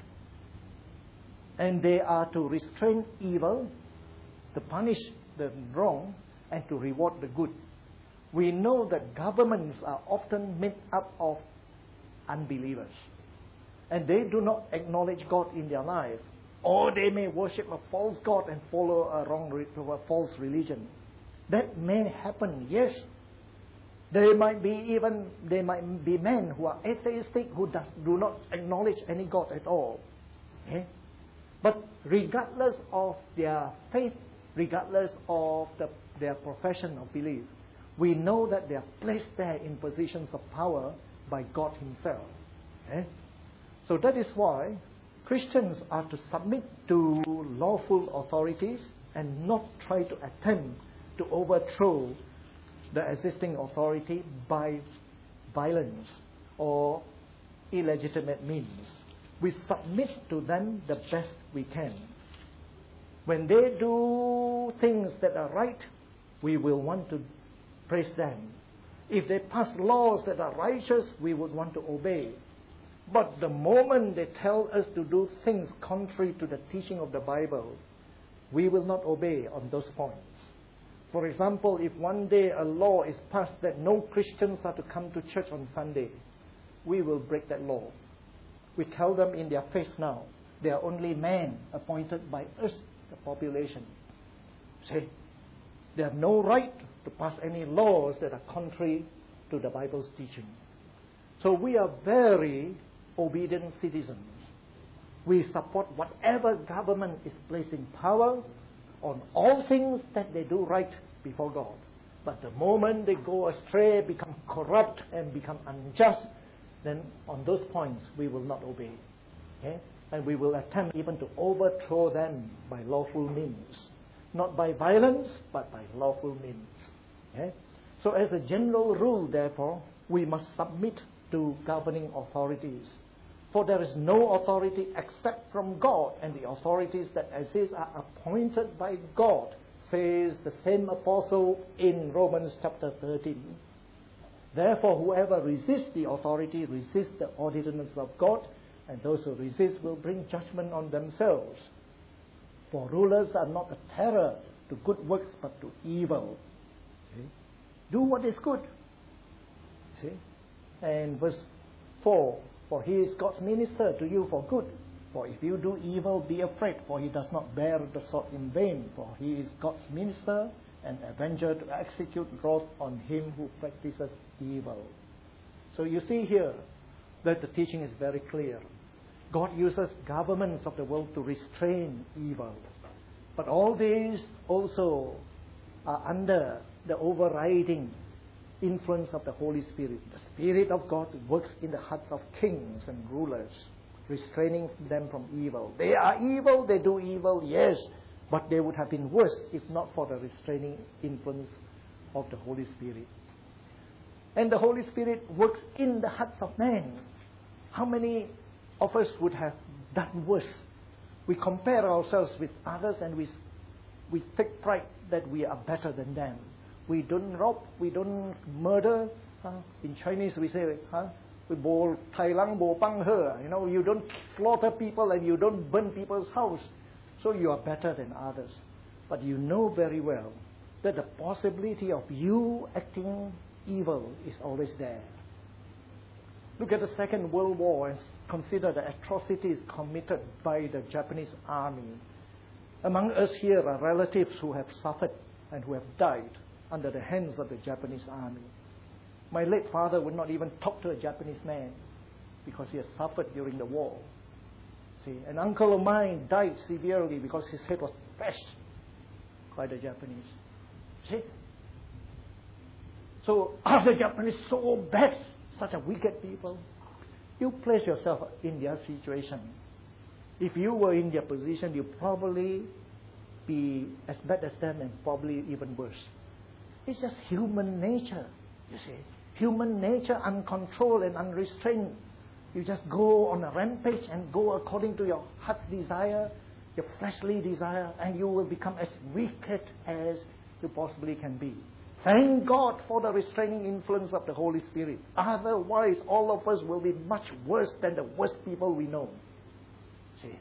Speaker 1: And they are to restrain evil, to punish the wrong, and to reward the good. We know that governments are often made up of unbelievers. And they do not acknowledge God in their life. Or they may worship a false god and follow a wrong, a false religion. That may happen, yes. There might be even, there might be men who are atheistic, who does, do not acknowledge any God at all. Okay? But regardless of their faith, regardless of the, their profession of belief, we know that they are placed there in positions of power by God Himself. Okay? So that is why Christians are to submit to lawful authorities and not try to attempt to overthrow the existing authority by violence or illegitimate means. We submit to them the best we can. When they do things that are right, we will want to praise them. If they pass laws that are righteous, we would want to obey. But the moment they tell us to do things contrary to the teaching of the Bible, we will not obey on those points. For example, if one day a law is passed that no Christians are to come to church on Sunday, we will break that law. We tell them in their face now, they are only men appointed by us, the population. See, they have no right to pass any laws that are contrary to the Bible's teaching. So we are very obedient citizens. We support whatever government is placed in power on all things that they do right before God. But the moment they go astray, become corrupt, and become unjust, then on those points we will not obey. Okay? And we will attempt even to overthrow them by lawful means. Not by violence, but by lawful means. Okay? So as a general rule, therefore, we must submit to governing authorities. For there is no authority except from God, and the authorities that exist are appointed by God, says the same apostle in Romans chapter thirteen. Therefore, whoever resists the authority resists the ordinance of God, and those who resist will bring judgment on themselves. For rulers are not a terror to good works, but to evil. See? Do what is good. See? And verse four, for he is God's minister to you for good. For if you do evil, be afraid, for he does not bear the sword in vain. For he is God's minister and avenger to execute wrath on him who practices evil. So you see here that the teaching is very clear. God uses governments of the world to restrain evil. But all these also are under the overriding influence of the Holy Spirit. The Spirit of God works in the hearts of kings and rulers, restraining them from evil. They are evil, they do evil, yes, but they would have been worse if not for the restraining influence of the Holy Spirit. And the Holy Spirit works in the hearts of men. How many of us would have done worse? We compare ourselves with others and we, we take pride that we are better than them. We don't rob, we don't murder. Uh, in Chinese we say, huh? We bo tai lang bo bang he. You know, you don't slaughter people and you don't burn people's house. So you are better than others. But you know very well that the possibility of you acting evil is always there. Look at the Second World War and consider the atrocities committed by the Japanese army. Among us here are relatives who have suffered and who have died under the hands of the Japanese army. My late father would not even talk to a Japanese man because he had suffered during the war. See, an uncle of mine died severely because his head was bashed by the Japanese. See? So are the Japanese so bad, such a wicked people? You place yourself in their situation. If you were in their position, you'd probably be as bad as them and probably even worse. It's just human nature, you see. Human nature, uncontrolled and unrestrained. You just go on a rampage and go according to your heart's desire, your fleshly desire, and you will become as wicked as you possibly can be. Thank God for the restraining influence of the Holy Spirit. Otherwise, all of us will be much worse than the worst people we know. See?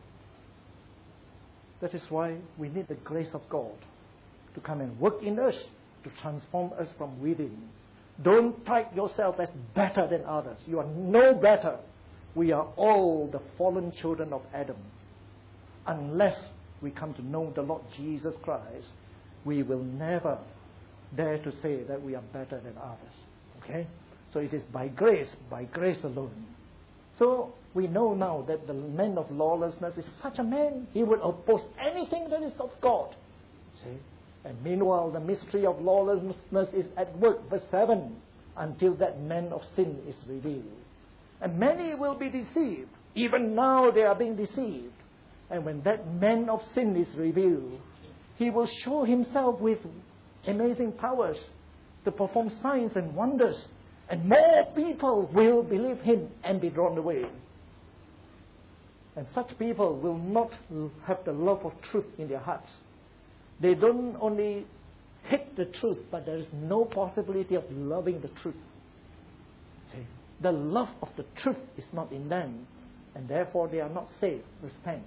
Speaker 1: That is why we need the grace of God to come and work in us, to transform us from within. Don't pride yourself as better than others. You are no better. We are all the fallen children of Adam. Unless we come to know the Lord Jesus Christ, we will never dare to say that we are better than others. Okay? So it is by grace, by grace alone. So we know now that the man of lawlessness is such a man. He will oppose anything that is of God. See? And meanwhile, the mystery of lawlessness is at work, verse seven, until that man of sin is revealed. And many will be deceived. Even now they are being deceived. And when that man of sin is revealed, he will show himself with amazing powers to perform signs and wonders. And more people will believe him and be drawn away. And such people will not have the love of truth in their hearts. They don't only hate the truth, but there is no possibility of loving the truth. See, the love of the truth is not in them, and therefore they are not saved. Verse ten.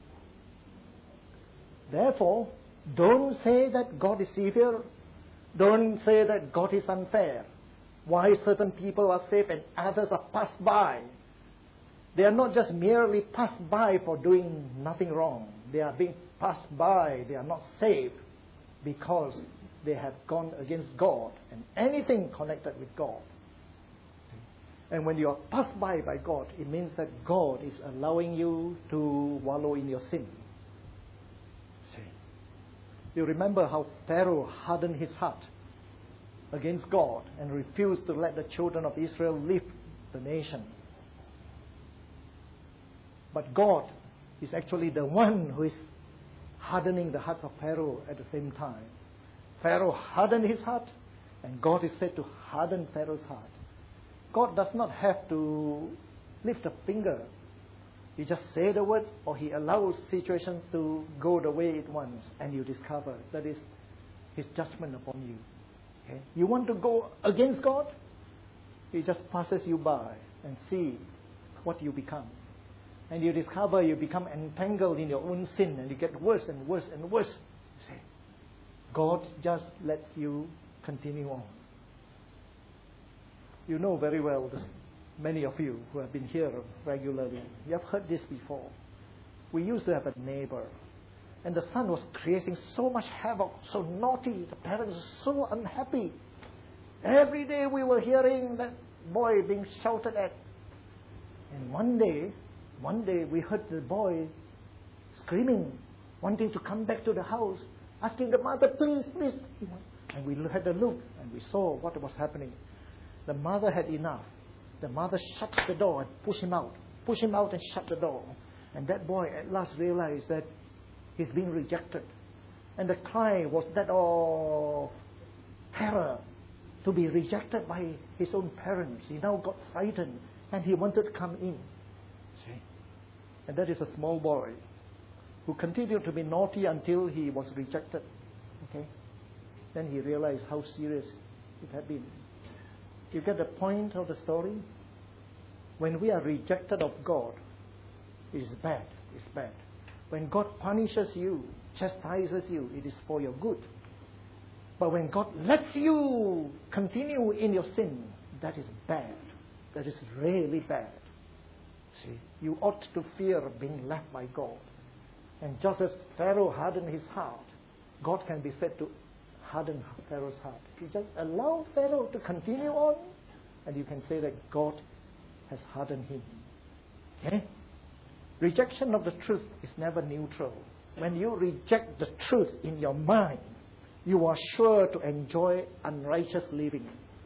Speaker 1: Therefore, don't say that God is severe. Don't say that God is unfair. Why certain people are saved and others are passed by. They are not just merely passed by for doing nothing wrong. They are being passed by. They are not saved because they have gone against God and anything connected with God. And when you are passed by by God, it means that God is allowing you to wallow in your sin. See? You remember how Pharaoh hardened his heart against God and refused to let the children of Israel leave the nation. But God is actually the one who is hardening the hearts of Pharaoh at the same time. Pharaoh hardened his heart, and God is said to harden Pharaoh's heart. God does not have to lift a finger. He just says the words, or He allows situations to go the way it wants, and you discover that is His judgment upon you. Okay? You want to go against God? He just passes you by and see what you become. And you discover you become entangled in your own sin, and you get worse and worse and worse. You say, God just lets you continue on. You know very well, this, many of you who have been here regularly, you have heard this before. We used to have a neighbor, and the son was creating so much havoc, so naughty. The parents were so unhappy. Every day we were hearing that boy being shouted at. And one day, one day we heard the boy screaming, wanting to come back to the house, asking the mother, please, please. And we had a look, and we saw what was happening. The mother had enough. The mother shuts the door and push him out. Push him out and shut the door. And that boy at last realized that he's being rejected. And the cry was that of terror to be rejected by his own parents. He now got frightened and he wanted to come in. See? And that is a small boy who continued to be naughty until he was rejected. Okay? Then he realized how serious it had been. You get the point of the story? When we are rejected of God, it is bad. It's bad. When God punishes you, chastises you, it is for your good. But when God lets you continue in your sin, that is bad. That is really bad. See, you ought to fear being left by God. And just as Pharaoh hardened his heart, God can be said to harden Pharaoh's heart. You just allow Pharaoh to continue on, and you can say that God has hardened him. Okay? Rejection of the truth is never neutral. When you reject the truth in your mind, you are sure to enjoy unrighteous living.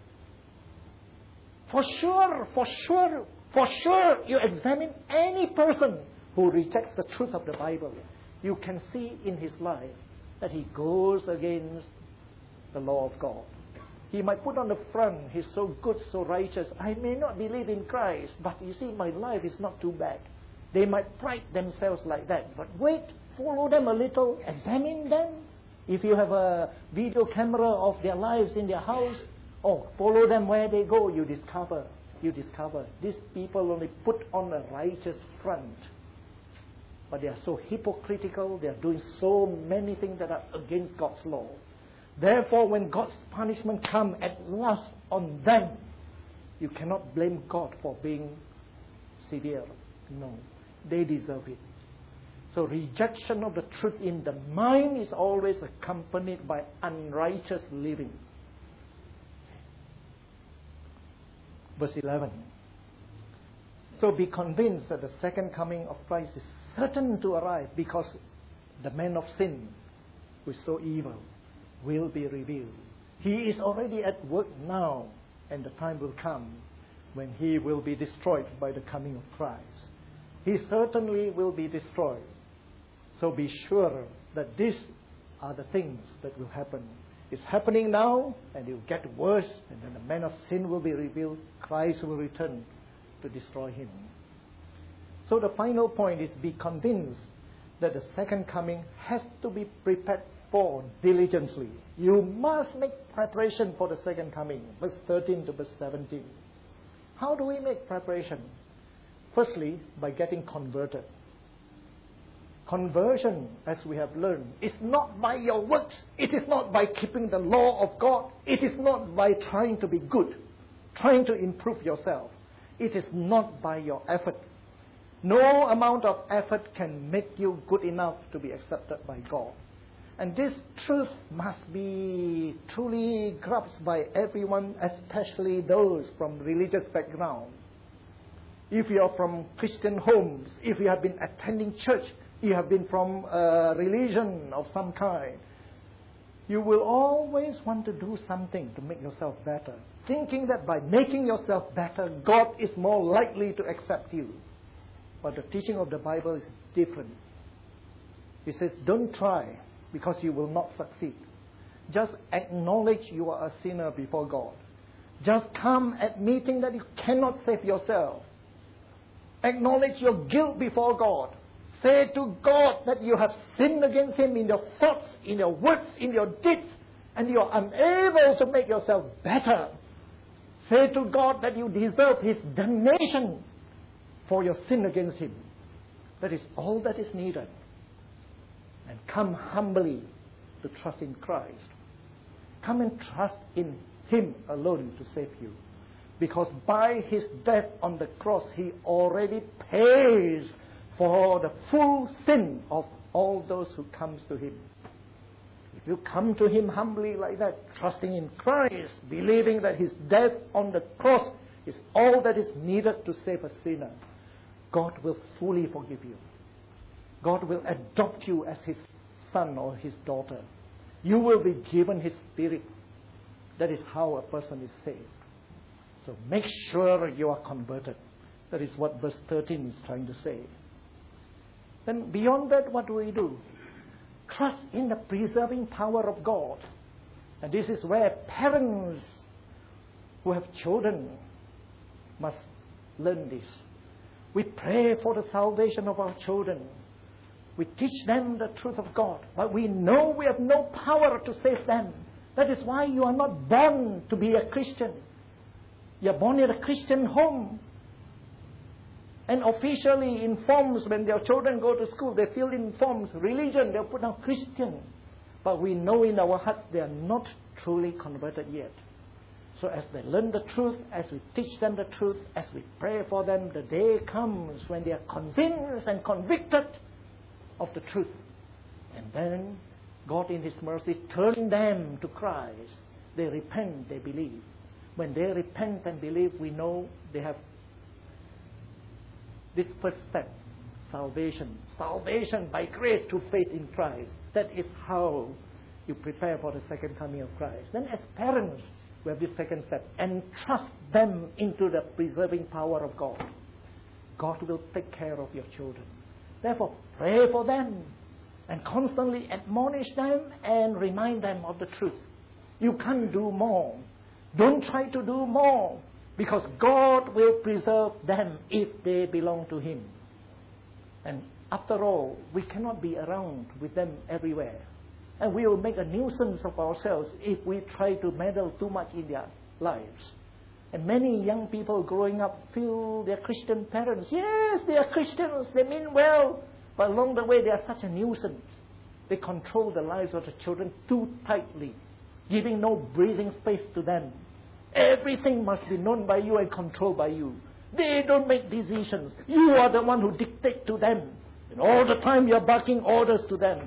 Speaker 1: For sure, for sure, for sure, you examine any person who rejects the truth of the Bible, you can see in his life that he goes against the law of God. He might put on the front, he's so good, so righteous. I may not believe in Christ, but you see, my life is not too bad. They might pride themselves like that. But wait, follow them a little, examine them. If you have a video camera of their lives in their house, oh, follow them where they go, you discover, you discover, these people only put on a righteous front. But they are so hypocritical, they are doing so many things that are against God's law. Therefore, when God's punishment comes at last on them, you cannot blame God for being severe. No, they deserve it. So rejection of the truth in the mind is always accompanied by unrighteous living. Verse eleven. So be convinced that the second coming of Christ is certain to arrive, because the man of sin, who is so evil, will be revealed. He is already at work now, and the time will come when he will be destroyed by the coming of Christ. He certainly will be destroyed. So be sure that these are the things that will happen. It's happening now, and it will get worse, and then the man of sin will be revealed. Christ will return to destroy him. So the final point is, be convinced that the second coming has to be prepared for diligently. You must make preparation for the second coming. Verse thirteen to verse seventeen. How do we make preparation? Firstly, by getting converted. Conversion, as we have learned, is not by your works. It is not by keeping the law of God. It is not by trying to be good, trying to improve yourself. It is not by your effort. No amount of effort can make you good enough to be accepted by God. And this truth must be truly grasped by everyone, especially those from religious background. If you are from Christian homes, if you have been attending church, you have been from a religion of some kind, You will always want to do something to make yourself better, thinking that by making yourself better, God is more likely to accept you. But the teaching of the Bible is different. It says, don't try, because you will not succeed. Just acknowledge you are a sinner before God. Just come admitting that you cannot save yourself. Acknowledge your guilt before God. Say to God that you have sinned against Him in your thoughts, in your words, in your deeds, and you are unable to make yourself better. Say to God that you deserve His damnation for your sin against Him. That is all that is needed. And come humbly to trust in Christ. Come and trust in Him alone to save you. Because by His death on the cross, He already pays for the full sin of all those who comes to Him. If you come to Him humbly like that, trusting in Christ, believing that His death on the cross is all that is needed to save a sinner, God will fully forgive you. God will adopt you as His son or His daughter. You will be given His Spirit. That is how a person is saved. So make sure you are converted. That is what verse thirteen is trying to say. Then beyond that, what do we do? Trust in the preserving power of God. And this is where parents who have children must learn this. We pray for the salvation of our children. We teach them the truth of God. But we know we have no power to save them. That is why you are not born to be a Christian. You are born in a Christian home. And officially in forms, when their children go to school, they fill in forms, religion, they'll put down Christian. But we know in our hearts they are not truly converted yet. So as they learn the truth, as we teach them the truth, as we pray for them, the day comes when they are convinced and convicted of the truth. And then God in His mercy turning them to Christ. They repent, they believe. When they repent and believe, we know they have this first step, salvation. Salvation by grace through faith in Christ. That is how you prepare for the second coming of Christ. Then as parents, we have this second step. Entrust them into the preserving power of God. God will take care of your children. Therefore, pray for them and constantly admonish them and remind them of the truth. You can't do more. Don't try to do more, because God will preserve them if they belong to Him. And after all, we cannot be around with them everywhere. And we will make a nuisance of ourselves if we try to meddle too much in their lives. And many young people growing up feel their Christian parents, yes, they are Christians, they mean well, but along the way they are such a nuisance. They control the lives of the children too tightly, giving no breathing space to them. Everything must be known by you and controlled by you. They don't make decisions. You are the one who dictate to them. And all the time you are barking orders to them.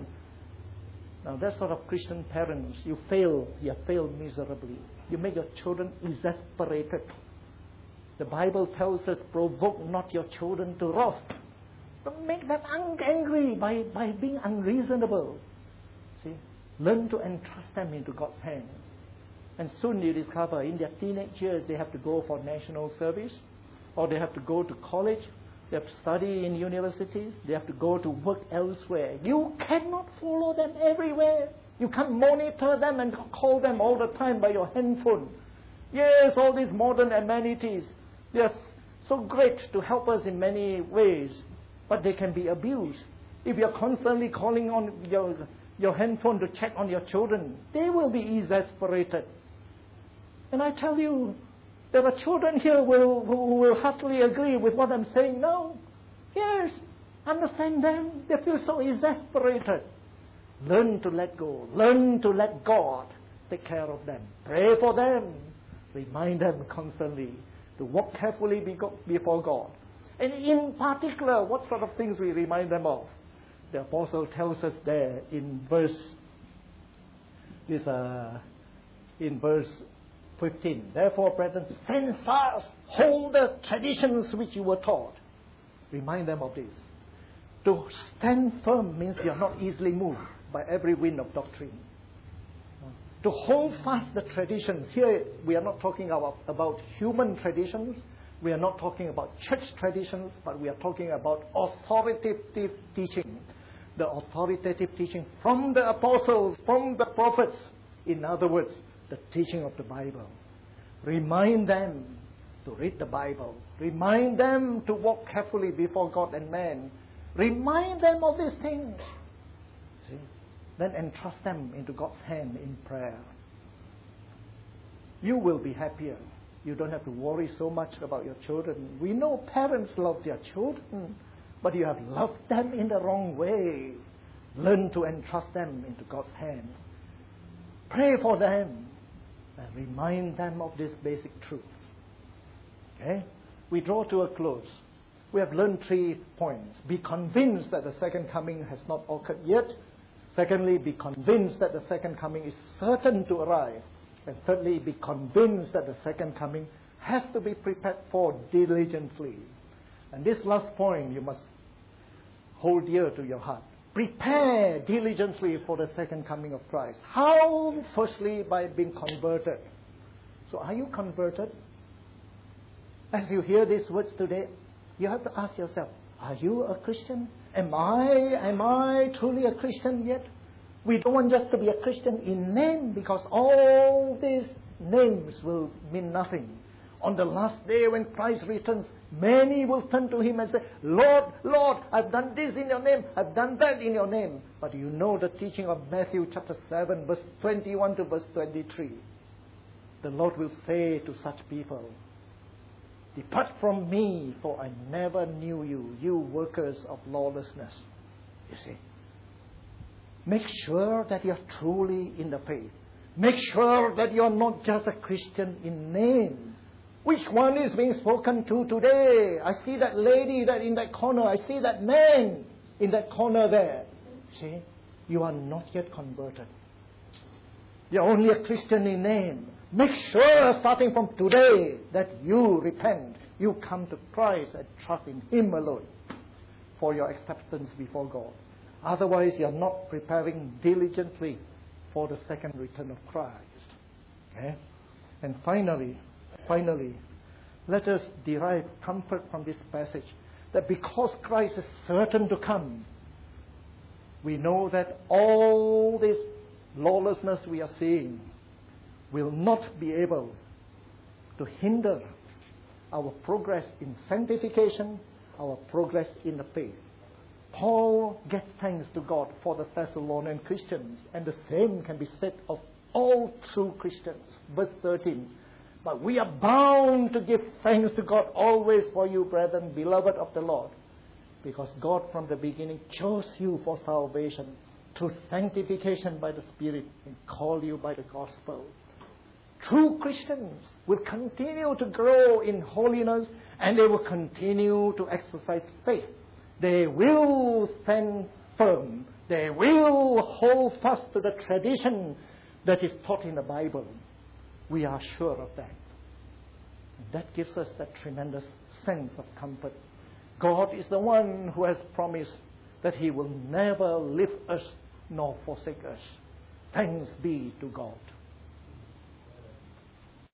Speaker 1: Now that sort of Christian parents, you fail. You have failed miserably. You make your children exasperated. The Bible tells us, provoke not your children to wrath. Don't make them angry by, by being unreasonable. See? Learn to entrust them into God's hand. And soon you discover in their teenage years they have to go for national service, or they have to go to college, they have to study in universities, they have to go to work elsewhere. You cannot follow them everywhere. You can't monitor them and call them all the time by your handphone. Yes, all these modern amenities, they are so great to help us in many ways, but they can be abused. If you're constantly calling on your, your handphone to check on your children, they will be exasperated. And I tell you, there are children here will, who will heartily agree with what I'm saying now. Yes, understand them. They feel so exasperated. Learn to let go. Learn to let God take care of them. Pray for them. Remind them constantly to walk carefully before God. And in particular, what sort of things we remind them of? The apostle tells us there in verse this uh, in verse fifteen. Therefore, brethren, stand fast, hold the traditions which you were taught. Remind them of this. To stand firm means you are not easily moved by every wind of doctrine. to hold fast the traditions. Here we are not talking about, about human traditions. We are not talking about church traditions, but we are talking about authoritative teaching. The authoritative teaching from the apostles, from the prophets. In other words, the teaching of the Bible. Remind them to read the Bible. Remind them to walk carefully before God and man. Remind them of these things. See? Then entrust them into God's hand in prayer. You will be happier. You don't have to worry so much about your children. We know parents love their children, but you have loved them in the wrong way. Learn to entrust them into God's hand. Pray for them and remind them of these basic truths. Okay? We draw to a close. We have learned three points. Be convinced that the second coming has not occurred yet. Secondly, be convinced that the second coming is certain to arrive. And thirdly, be convinced that the second coming has to be prepared for diligently. And this last point you must hold dear to your heart. Prepare diligently for the second coming of Christ. How? Firstly, by being converted. So are you converted? As you hear these words today, you have to ask yourself, are you a Christian? Am I, am I truly a Christian yet? We don't want just to be a Christian in name, because all these names will mean nothing. On the last day when Christ returns, many will turn to Him and say, Lord, Lord, I've done this in your name, I've done that in your name. But you know the teaching of Matthew chapter seven, verse twenty-one to verse twenty-three. The Lord will say to such people, depart from me, for I never knew you, you workers of lawlessness. You see, make sure that you're truly in the faith. Make sure that you're not just a Christian in name. Which one is being spoken to today? I see that lady that in that corner. I see that man in that corner there. See, you are not yet converted. You're only a Christian in name. Make sure, starting from today, that you repent. You come to Christ and trust in Him alone for your acceptance before God. Otherwise, you're not preparing diligently for the second return of Christ. Okay? And finally, finally, let us derive comfort from this passage that because Christ is certain to come, we know that all this lawlessness we are seeing will not be able to hinder our progress in sanctification, our progress in the faith. Paul gets thanks to God for the Thessalonian Christians, and the same can be said of all true Christians. Verse thirteen, but we are bound to give thanks to God always for you, brethren, beloved of the Lord, because God from the beginning chose you for salvation through sanctification by the Spirit and called you by the gospel. True Christians will continue to grow in holiness, and they will continue to exercise faith. They will stand firm. They will hold fast to the tradition that is taught in the Bible. We are sure of that. And that gives us that tremendous sense of comfort. God is the one who has promised that He will never leave us nor forsake us. Thanks be to God.